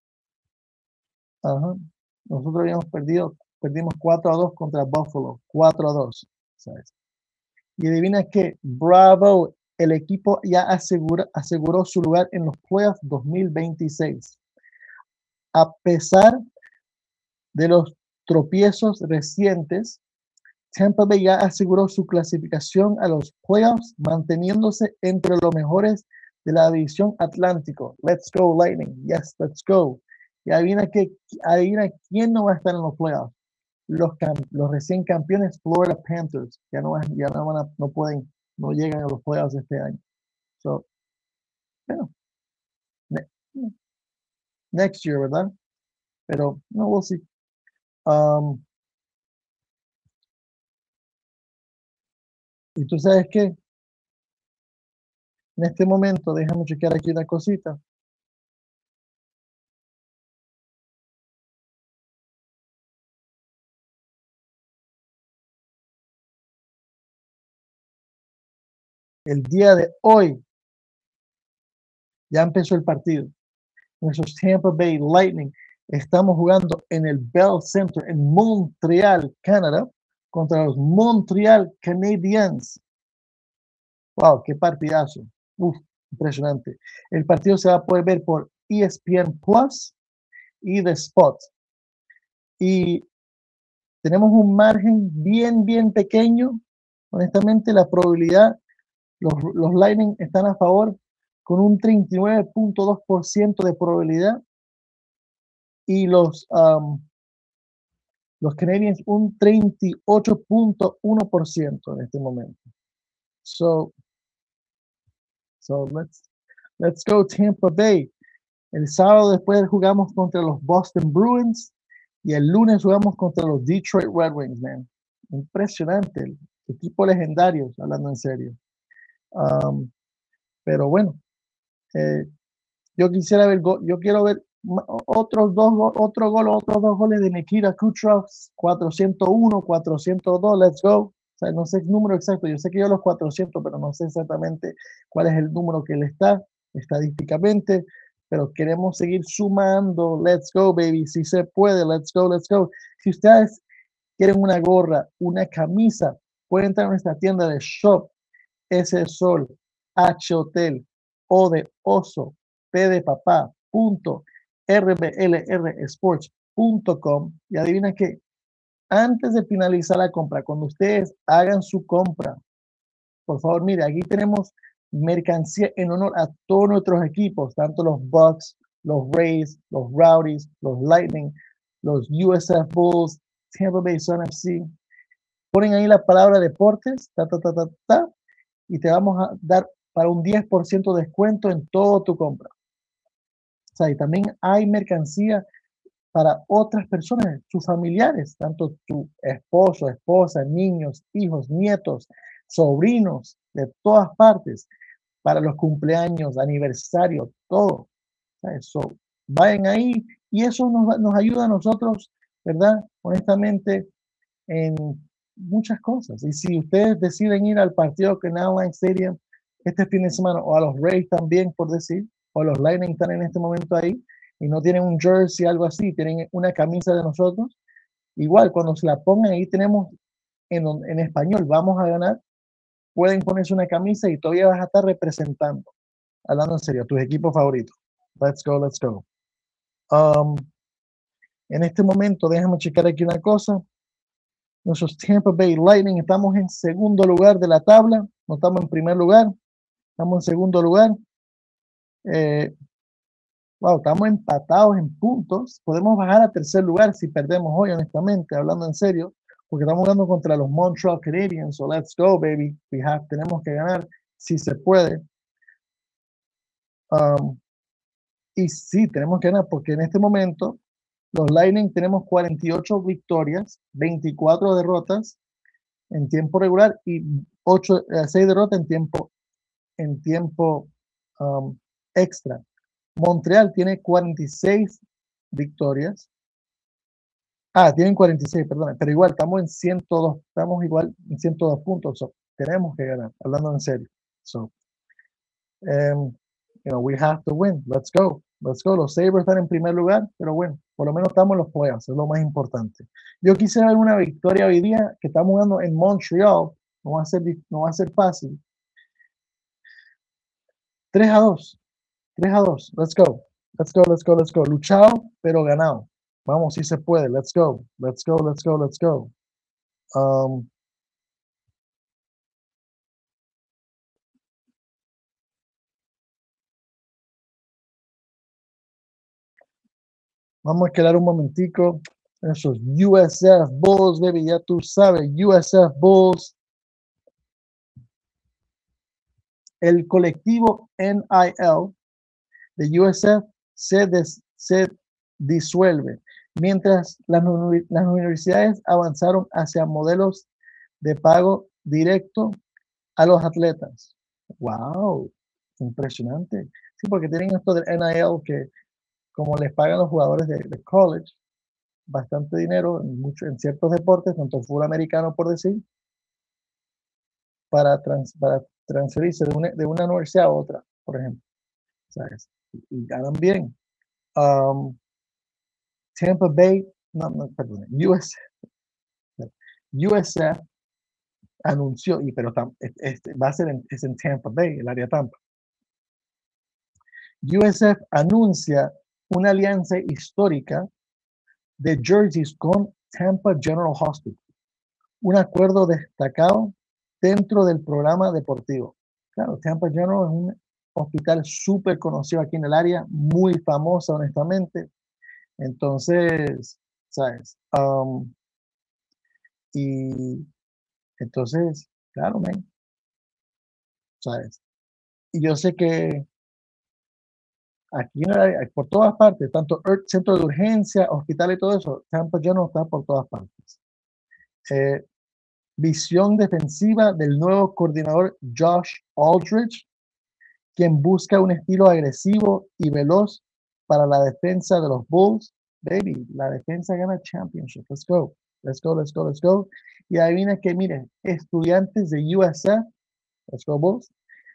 Ajá. Nosotros habíamos perdido, perdimos cuatro a dos contra Buffalo, cuatro a dos, ¿sabes? Y adivina que, bravo, el equipo ya asegura, aseguró su lugar en los playoffs dos mil veintiséis. A pesar de los tropiezos recientes, Tampa Bay ya aseguró su clasificación a los playoffs, manteniéndose entre los mejores de la división Atlántico. Let's go, Lightning. Yes, let's go. Y adivina, que, adivina quién no va a estar en los playoffs. Los, los recién campeones Florida Panthers. Ya no, ya no, van a, no pueden, no llegan a los playoffs este año. So, bueno, ne next year, ¿verdad? Pero no, we'll see. Um, y tú sabes qué, en este momento, déjame chequear aquí una cosita. El día de hoy ya empezó el partido. Nuestros Tampa Bay Lightning estamos jugando en el Bell Center en Montreal, Canadá, contra los Montreal Canadiens. Wow, qué partidazo. Uf, impresionante. El partido se va a poder ver por E S P N Plus y The Spot. Y tenemos un margen bien, bien pequeño. Honestamente, la probabilidad, los, los Lightning están a favor con un treinta y nueve punto dos por ciento de probabilidad y los, um, los Canadiens un treinta y ocho punto uno por ciento en este momento. So, so let's, let's go Tampa Bay. El sábado después jugamos contra los Boston Bruins y el lunes jugamos contra los Detroit Red Wings, man. Impresionante, el equipo legendario, hablando en serio. Um, pero bueno, eh, yo quisiera ver, yo quiero ver otros dos, otro gol, otros dos goles de Nikita Kucherov, cuatrocientos uno, cuatrocientos dos, let's go. sea, no sé el número exacto, yo sé que yo los cuatrocientos, pero no sé exactamente cuál es el número que él está estadísticamente, pero queremos seguir sumando. Let's go, baby, si se puede, let's go, let's go. Si ustedes quieren una gorra, una camisa, pueden entrar a nuestra tienda de shop, S de Sol, H Hotel, O de Oso, P de Papá, punto, R B L R Sports punto com, y adivina qué, antes de finalizar la compra, cuando ustedes hagan su compra, por favor, mire, aquí tenemos mercancía en honor a todos nuestros equipos, tanto los Bucks, los Rays, los Rowdies, los Lightning, los U S F Bulls, Tampa Bay Sun F C. Ponen ahí la palabra deportes, ta, ta, ta, ta, ta, y te vamos a dar para un diez por ciento de descuento en todo tu compra. O sea, y también hay mercancía para otras personas, sus familiares, tanto tu esposo, esposa, niños, hijos, nietos, sobrinos, de todas partes, para los cumpleaños, aniversarios, todo. Eso, vayan ahí y eso nos, nos ayuda a nosotros, ¿verdad? Honestamente, en muchas cosas. Y si ustedes deciden ir al partido que en Allianz Stadium este fin de semana, o a los Rays también, por decir, o los Lightning están en este momento ahí, y no tienen un jersey, algo así, tienen una camisa de nosotros, igual cuando se la pongan ahí tenemos en, en español, vamos a ganar, pueden ponerse una camisa y todavía vas a estar representando, hablando en serio, tus equipos favoritos. Let's go, let's go. Um, en este momento, déjame checar aquí una cosa. Nuestros Tampa Bay Lightning estamos en segundo lugar de la tabla, no estamos en primer lugar, estamos en segundo lugar. Eh, wow, estamos empatados en puntos. Podemos bajar a tercer lugar si perdemos hoy, honestamente, hablando en serio, porque estamos jugando contra los Montreal Canadiens. So let's go, baby. We have, tenemos que ganar si se puede. Um, y sí, tenemos que ganar porque en este momento los Lightning tenemos cuarenta y ocho victorias, veinticuatro derrotas en tiempo regular y ocho, seis derrotas en tiempo, en tiempo um, extra. Montreal tiene cuarenta y seis victorias. Ah, tienen cuarenta y seis, perdón, pero igual estamos en ciento dos, estamos igual en ciento dos puntos. So, tenemos que ganar, hablando en serio. So, um, you know, we have to win. Let's go. Let's go. Los Sabres están en primer lugar, pero bueno, por lo menos estamos en los playoffs, es lo más importante. Yo quisiera ver una victoria hoy día que estamos jugando en Montreal. No va a ser, no va a ser fácil. tres a dos. tres a dos. Let's go. Let's go, let's go, let's go. Luchado, pero ganado. Vamos, si se puede. Let's go. Let's go, let's go, let's go. Um, vamos a quedar un momentico. Esos U S F Bulls, baby, ya tú sabes, U S F Bulls. El colectivo N I L de U S F se, des, se disuelve, mientras las, las universidades avanzaron hacia modelos de pago directo a los atletas. ¡Wow! Impresionante. Sí, porque tienen esto del N I L que, como les pagan los jugadores de, de college, bastante dinero en, mucho, en ciertos deportes, tanto fútbol americano, por decir, para, trans, para transferirse de una, de una universidad a otra, por ejemplo. ¿Sabes? Y ganan bien. Um, Tampa Bay, no, no, perdón, U S F, U S F anunció, y pero tam, este, va a ser en, es en Tampa Bay, el área Tampa. U S F anuncia una alianza histórica de jerseys con Tampa General Hospital, un acuerdo destacado dentro del programa deportivo. Claro, Tampa General es un hospital súper conocido aquí en el área, muy famosa, honestamente. Entonces, ¿sabes? Um, y entonces, claro, man, ¿sabes? Y yo sé que aquí en el área, por todas partes, tanto centro de urgencia, hospital y todo eso, Tampa General está por todas partes. Eh, visión defensiva del nuevo coordinador Josh Aldridge, quien busca un estilo agresivo y veloz para la defensa de los Bulls. Baby, la defensa gana championship. Let's go. let's go, let's go, let's go. Y adivina que, miren, estudiantes de U S F, let's go Bulls,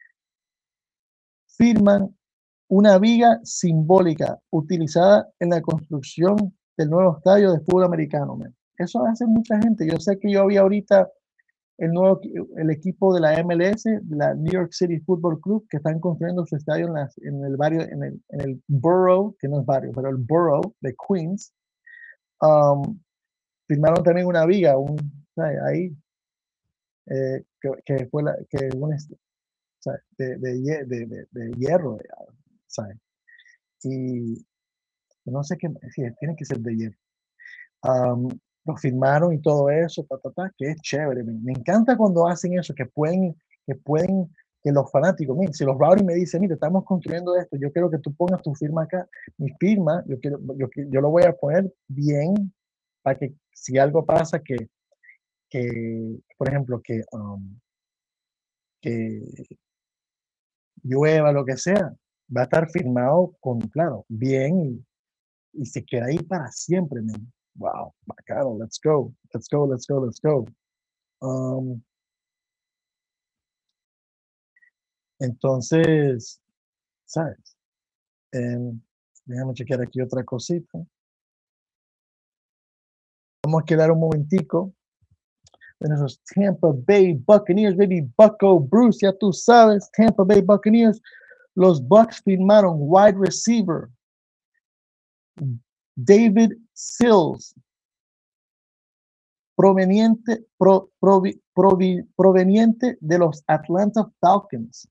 firman una viga simbólica utilizada en la construcción del nuevo estadio de fútbol americano, man. Eso hace mucha gente. Yo sé que yo había ahorita el nuevo el equipo de la M L S, de la New York City Football Club, que están construyendo su estadio en, las, en el barrio, en el, en el borough, que no es barrio, pero el borough de Queens. Um, firmaron también una viga, un, ¿sabes? Ahí, eh, que, que fue la, que un, ¿sabes? De, de, de, de, de hierro, ¿sabes? Y no sé qué, sí, tiene que ser de hierro. Um, lo firmaron y todo eso, ta, ta, ta, que es chévere. Me, me encanta cuando hacen eso, que pueden, que pueden, que los fanáticos, miren, si los Rowdy me dicen, mira, estamos construyendo esto, yo quiero que tú pongas tu firma acá, mi firma, yo, quiero, yo, yo lo voy a poner bien para que si algo pasa, que, que por ejemplo, que, um, que llueva, lo que sea, va a estar firmado con, claro, bien y, y se queda ahí para siempre, man. Wow, bacano, let's go, let's go, let's go, let's go. Um, entonces, ¿sabes? Um, déjame chequear aquí otra cosita. Vamos a quedar un momentico en esos Tampa Bay Buccaneers, baby, Bucko Bruce, ya tú sabes, Tampa Bay Buccaneers. Los Bucks firmaron wide receiver David Sills, proveniente, pro, provi, provi, proveniente de los Atlanta Falcons.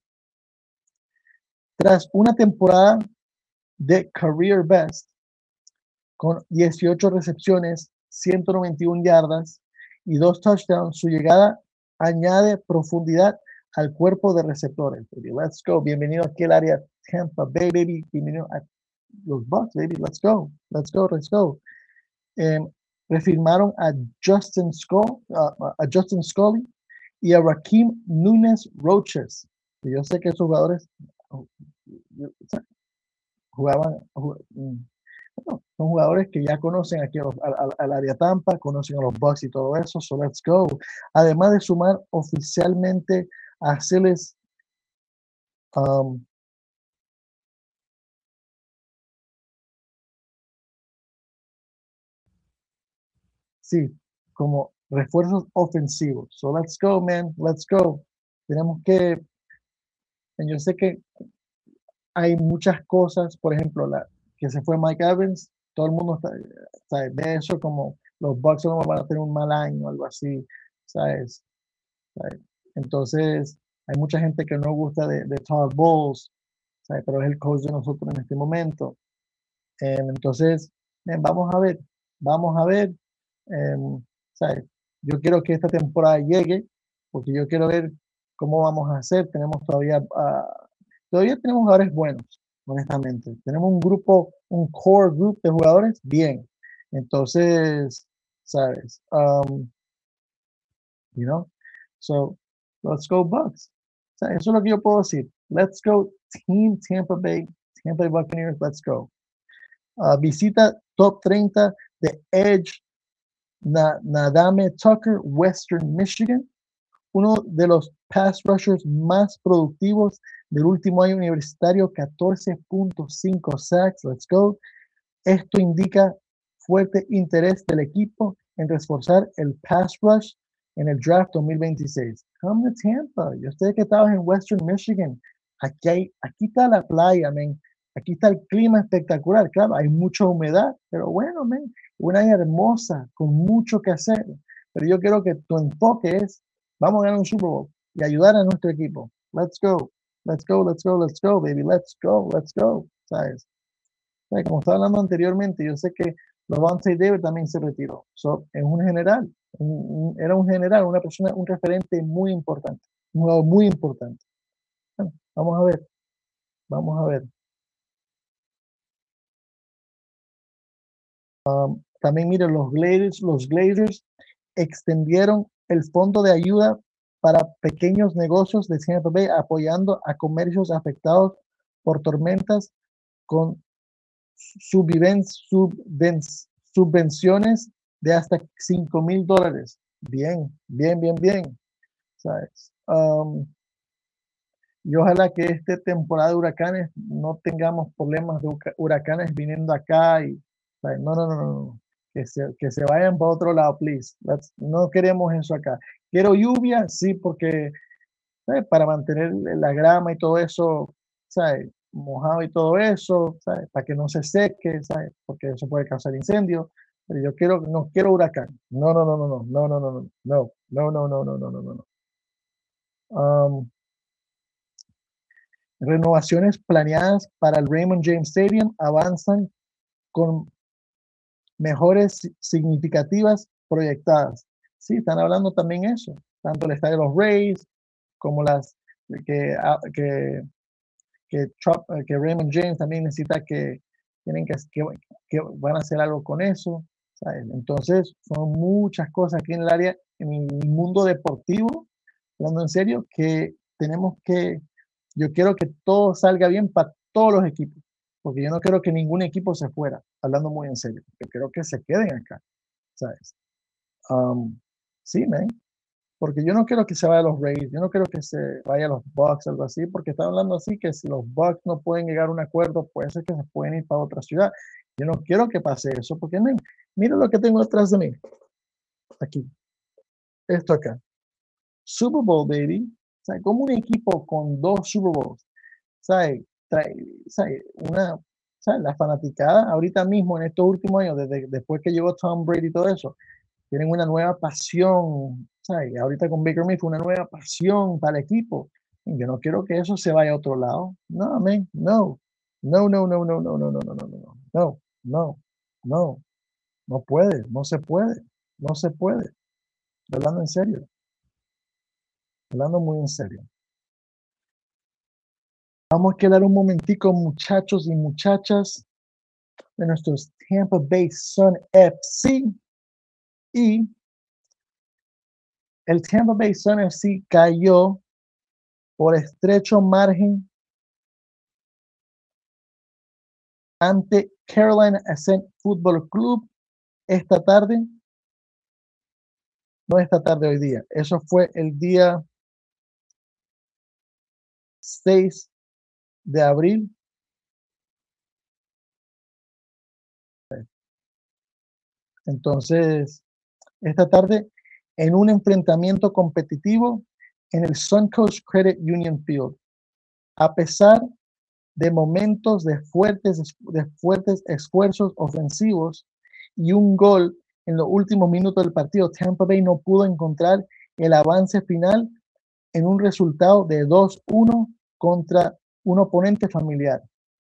Tras una temporada de career best, con dieciocho recepciones, ciento noventa y una yardas y dos touchdowns, su llegada añade profundidad al cuerpo de receptores. Baby, let's go. Bienvenido aquí al área Tampa Bay, baby. Bienvenido a los Bucks, baby. Let's go. Let's go. Let's go. Eh, refirmaron a Justin Scully, uh, a Justin Scully y a Raheem Nunes Roches. Y yo sé que esos jugadores jugaban, jugaban bueno, son jugadores que ya conocen aquí al, al, al área Tampa, conocen a los Bucks y todo eso, so let's go. Además de sumar oficialmente a Silas um, sí, como refuerzos ofensivos. So let's go, man, let's go. Tenemos que, yo sé que hay muchas cosas, por ejemplo, la que se fue Mike Evans, todo el mundo está, ¿sabes? Ve eso como los Bucks no van a tener un mal año, algo así, ¿sabes? ¿sabes? Entonces, hay mucha gente que no gusta de, de Todd Bowles, ¿sabes? Pero es el coach de nosotros en este momento. Eh, entonces, eh, vamos a ver, vamos a ver, eh, ¿sabes? Yo quiero que esta temporada llegue, porque yo quiero ver cómo vamos a hacer. Tenemos todavía, uh, todavía tenemos jugadores buenos, honestamente. Tenemos un grupo, un core group de jugadores bien. Entonces, ¿sabes? Um, you know, so let's go Bucks. O sea, eso es lo que yo puedo decir. Let's go Team Tampa Bay, Tampa Bay Buccaneers, let's go. Uh, visita top treinta de Edge Na, Nadame Tucker, Western Michigan, uno de los pass rushers más productivos del último año universitario, catorce punto cinco sacks, let's go. Esto indica fuerte interés del equipo en reforzar el pass rush en el draft dos mil veintiséis. Come to Tampa. Yo sé que estabas en Western Michigan. Aquí, hay, aquí está la playa, man. Aquí está el clima espectacular. Claro, hay mucha humedad, pero bueno, man, una área hermosa, con mucho que hacer. Pero yo quiero que tu enfoque es, vamos a ganar un Super Bowl y ayudar a nuestro equipo. Let's go. Let's go, let's go, let's go, baby. Let's go, let's go. ¿Sabes? Como estaba hablando anteriormente, yo sé que Lavonte David también se retiró. So, es un general, un, un, era un general, una persona, un referente muy importante, un jugador muy importante. Bueno, vamos a ver, vamos a ver. Um, también miren, los Glazers, los Glazers extendieron el fondo de ayuda para pequeños negocios de Tampa Bay, apoyando a comercios afectados por tormentas con subven, subven, subvenciones de hasta cinco mil dólares. Bien, bien, bien, bien. ¿Sabes? Um, y ojalá que esta temporada de huracanes no tengamos problemas de huracanes viniendo acá. Y, ¿sabes? No, no, no, no. Que se, que se vayan para otro lado, please. Let's, no queremos eso acá. Quiero lluvia, sí, porque ¿sabes? Para mantener la grama y todo eso, ¿sabes? Mojado y todo eso, ¿sabes? Para que no se seque, ¿sabes? Porque eso puede causar incendio. Pero yo quiero, no quiero huracán. No, no, no, no, no, no, no, no, no, no, no, no, no, no, no, no, no. Um, renovaciones planeadas para el Raymond James Stadium avanzan con mejores significativas proyectadas. Sí, están hablando también eso, tanto el estadio de los Rays como las que, que, que, Trump, que Raymond James también necesita que tienen que, que, que van a hacer algo con eso. ¿Sabes? Entonces, son muchas cosas aquí en el área, en el mundo deportivo, hablando en serio, que tenemos que, yo quiero que todo salga bien para todos los equipos, porque yo no quiero que ningún equipo se fuera, hablando muy en serio, yo quiero que se queden acá, ¿sabes? Um, sí, man, porque yo no quiero que se vaya a los Rays, yo no quiero que se vaya a los Bucks, algo así, porque están hablando así, que si los Bucks no pueden llegar a un acuerdo, puede ser que se pueden ir para otra ciudad. Yo no quiero que pase eso, porque man, mira lo que tengo detrás de mí, aquí, esto acá. Super Bowl, baby. O sea, como un equipo con dos Super Bowls, ¿sabes? Trae, ¿sabe? Una, ¿sabe? La fanaticada ahorita mismo en estos últimos años, desde después que llegó Tom Brady y todo eso, tienen una nueva pasión, ¿sabes? Ahorita con Baker Mayfield, una nueva pasión para el equipo. Y yo no quiero que eso se vaya a otro lado. No, man, no. No, no, no, no, no, no, no, no, no, no, no, no, no, no puede, no se puede, no se puede. Hablando en serio, hablando muy en serio. Vamos a quedar un momentico, muchachos y muchachas, de nuestros Tampa Bay Sun F C. Y el Tampa Bay Sun F C cayó por estrecho margen ante Carolina Ascent Football Club esta tarde. No esta tarde, hoy día. Eso fue el día seis de abril. Entonces, esta tarde, en un enfrentamiento competitivo en el Suncoast Credit Union Field, a pesar de momentos de fuertes, de fuertes esfuerzos ofensivos y un gol en los últimos minutos del partido, Tampa Bay no pudo encontrar el avance final en un resultado de dos uno contra un oponente familiar.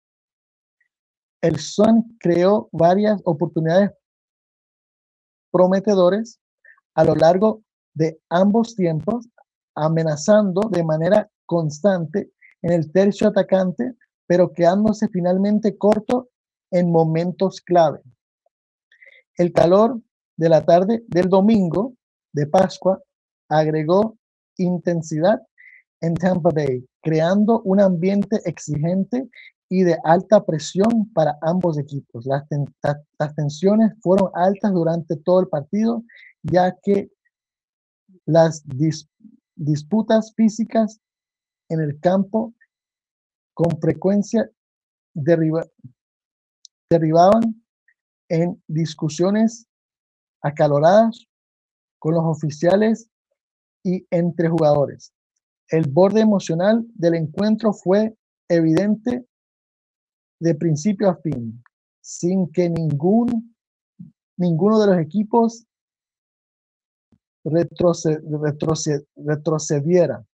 El Sun creó varias oportunidades prometedores a lo largo de ambos tiempos, amenazando de manera constante en el tercio atacante, pero quedándose finalmente corto en momentos clave. El calor de la tarde del domingo de Pascua agregó intensidad en Tampa Bay, creando un ambiente exigente y de alta presión para ambos equipos. Las, ten las tensiones fueron altas durante todo el partido, ya que las dis disputas físicas en el campo con frecuencia derriba derribaban en discusiones acaloradas con los oficiales y entre jugadores. El borde emocional del encuentro fue evidente de principio a fin, sin que ningún, ninguno de los equipos retroced, retroced, retrocediera.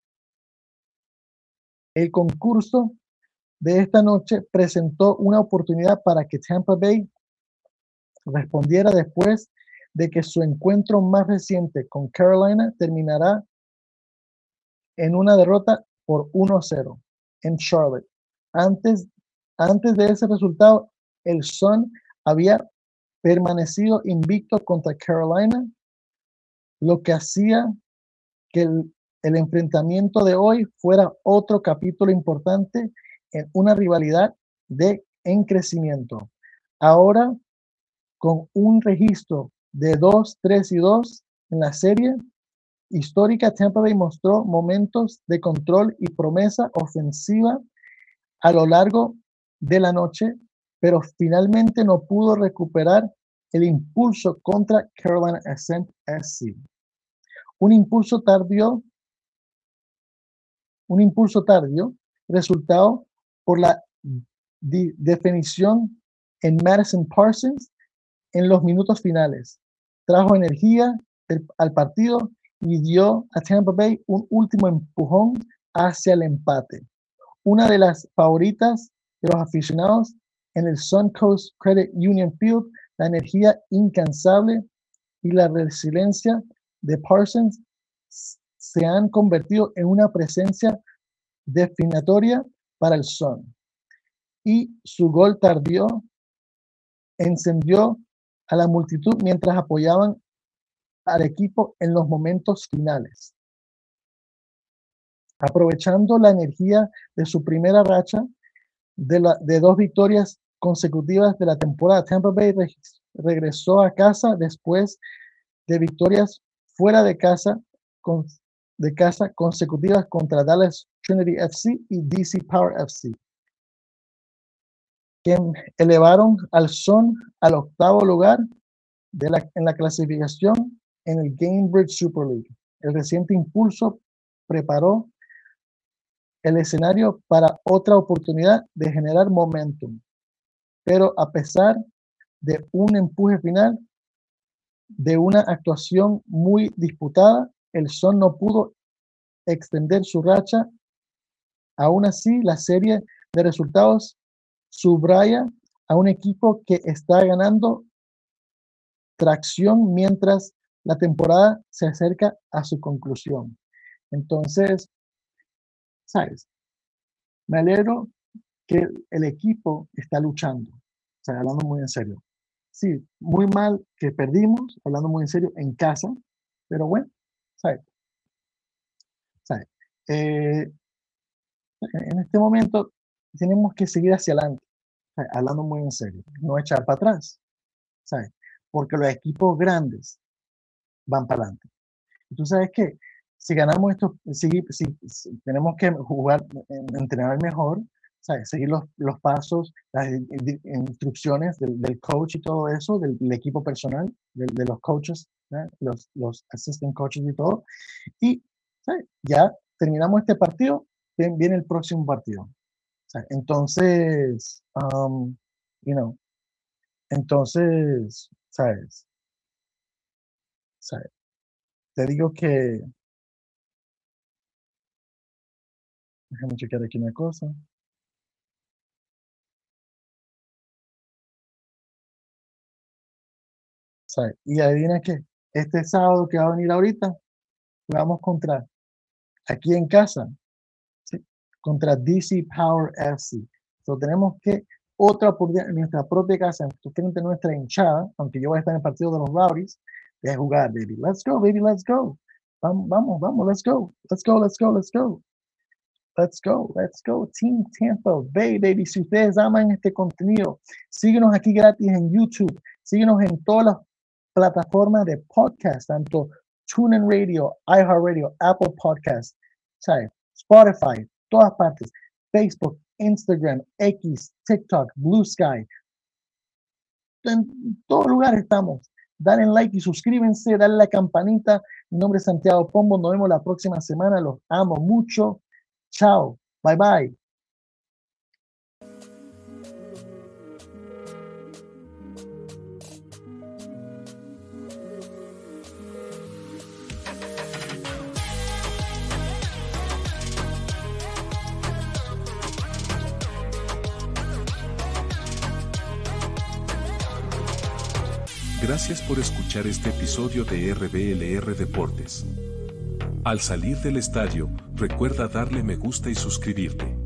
El concurso de esta noche presentó una oportunidad para que Tampa Bay respondiera después de que su encuentro más reciente con Carolina terminará en una derrota por uno a cero en Charlotte. Antes, antes de ese resultado, el Sun había permanecido invicto contra Carolina, lo que hacía que el, el enfrentamiento de hoy fuera otro capítulo importante en una rivalidad de, en crecimiento. Ahora, con un registro de dos, tres y dos en la serie histórica, Tampa Bay mostró momentos de control y promesa ofensiva a lo largo de la noche, pero finalmente no pudo recuperar el impulso contra Carolina Ascent S C. Un impulso tardío, un impulso tardío, resultado por la de definición en Madison Parsons en los minutos finales. Trajo energía el, al partido y dio a Tampa Bay un último empujón hacia el empate. Una de las favoritas de los aficionados en el Suncoast Credit Union Field, la energía incansable y la resiliencia de Parsons se han convertido en una presencia definitoria para el Sun. Y su gol tardío encendió a la multitud mientras apoyaban al equipo en los momentos finales. Aprovechando la energía de su primera racha de, la, de dos victorias consecutivas de la temporada, Tampa Bay re, regresó a casa después de victorias fuera de casa, con, de casa consecutivas contra Dallas Trinity F C y D C Power F C, que elevaron al Sun al octavo lugar de la, en la clasificación en el Gainbridge Super League. El reciente impulso preparó el escenario para otra oportunidad de generar momentum, pero a pesar de un empuje final, de una actuación muy disputada, el Sun no pudo extender su racha. Aún así, la serie de resultados subraya a un equipo que está ganando tracción mientras la temporada se acerca a su conclusión. Entonces, ¿sabes? Me alegro que el equipo está luchando, o sea, hablando muy en serio. Sí, muy mal que perdimos, hablando muy en serio, en casa, pero bueno, ¿sabes? ¿Sabes? Eh, en este momento tenemos que seguir hacia adelante, ¿sabes? Hablando muy en serio, no echar para atrás, ¿sabes? Porque los equipos grandes van para adelante. Y tú sabes que si ganamos esto, si, si, si tenemos que jugar, entrenar mejor, ¿sabes? Seguir los, los pasos, las instrucciones del, del coach y todo eso, del, del equipo personal, de, de los coaches, ¿eh? los, los assistant coaches y todo. Y ¿sabes? Ya terminamos este partido, viene el próximo partido. ¿Sabes? Entonces, um, you know, entonces, ¿sabes? ¿Sabes? Te digo que, déjame checar aquí una cosa. ¿Sabes? Y adivina qué, este sábado que va a venir ahorita, jugamos contra, aquí en casa, ¿sí? Contra D C Power F C. Entonces tenemos que, otra oportunidad en nuestra propia casa, frente a nuestra hinchada, aunque yo voy a estar en el partido de los Rowdies, de jugar, baby. Let's go, baby, let's go. Vamos, vamos, vamos, let's go. Let's go, let's go, let's go. Let's go, let's go. Team Tampa Bay, baby. Si ustedes aman este contenido, síguenos aquí gratis en YouTube. Síguenos en todas las plataformas de podcast, tanto TuneIn Radio, iHeartRadio, Apple Podcasts, ¿sabes? Spotify, todas partes. Facebook, Instagram, X, TikTok, Blue Sky. En todo lugar estamos. Dale like y suscríbanse, dale la campanita. Mi nombre es Santiago Pombo. Nos vemos la próxima semana. Los amo mucho. Chao. Bye bye. Gracias por escuchar este episodio de R B L R Deportes. Al salir del estadio, recuerda darle me gusta y suscribirte.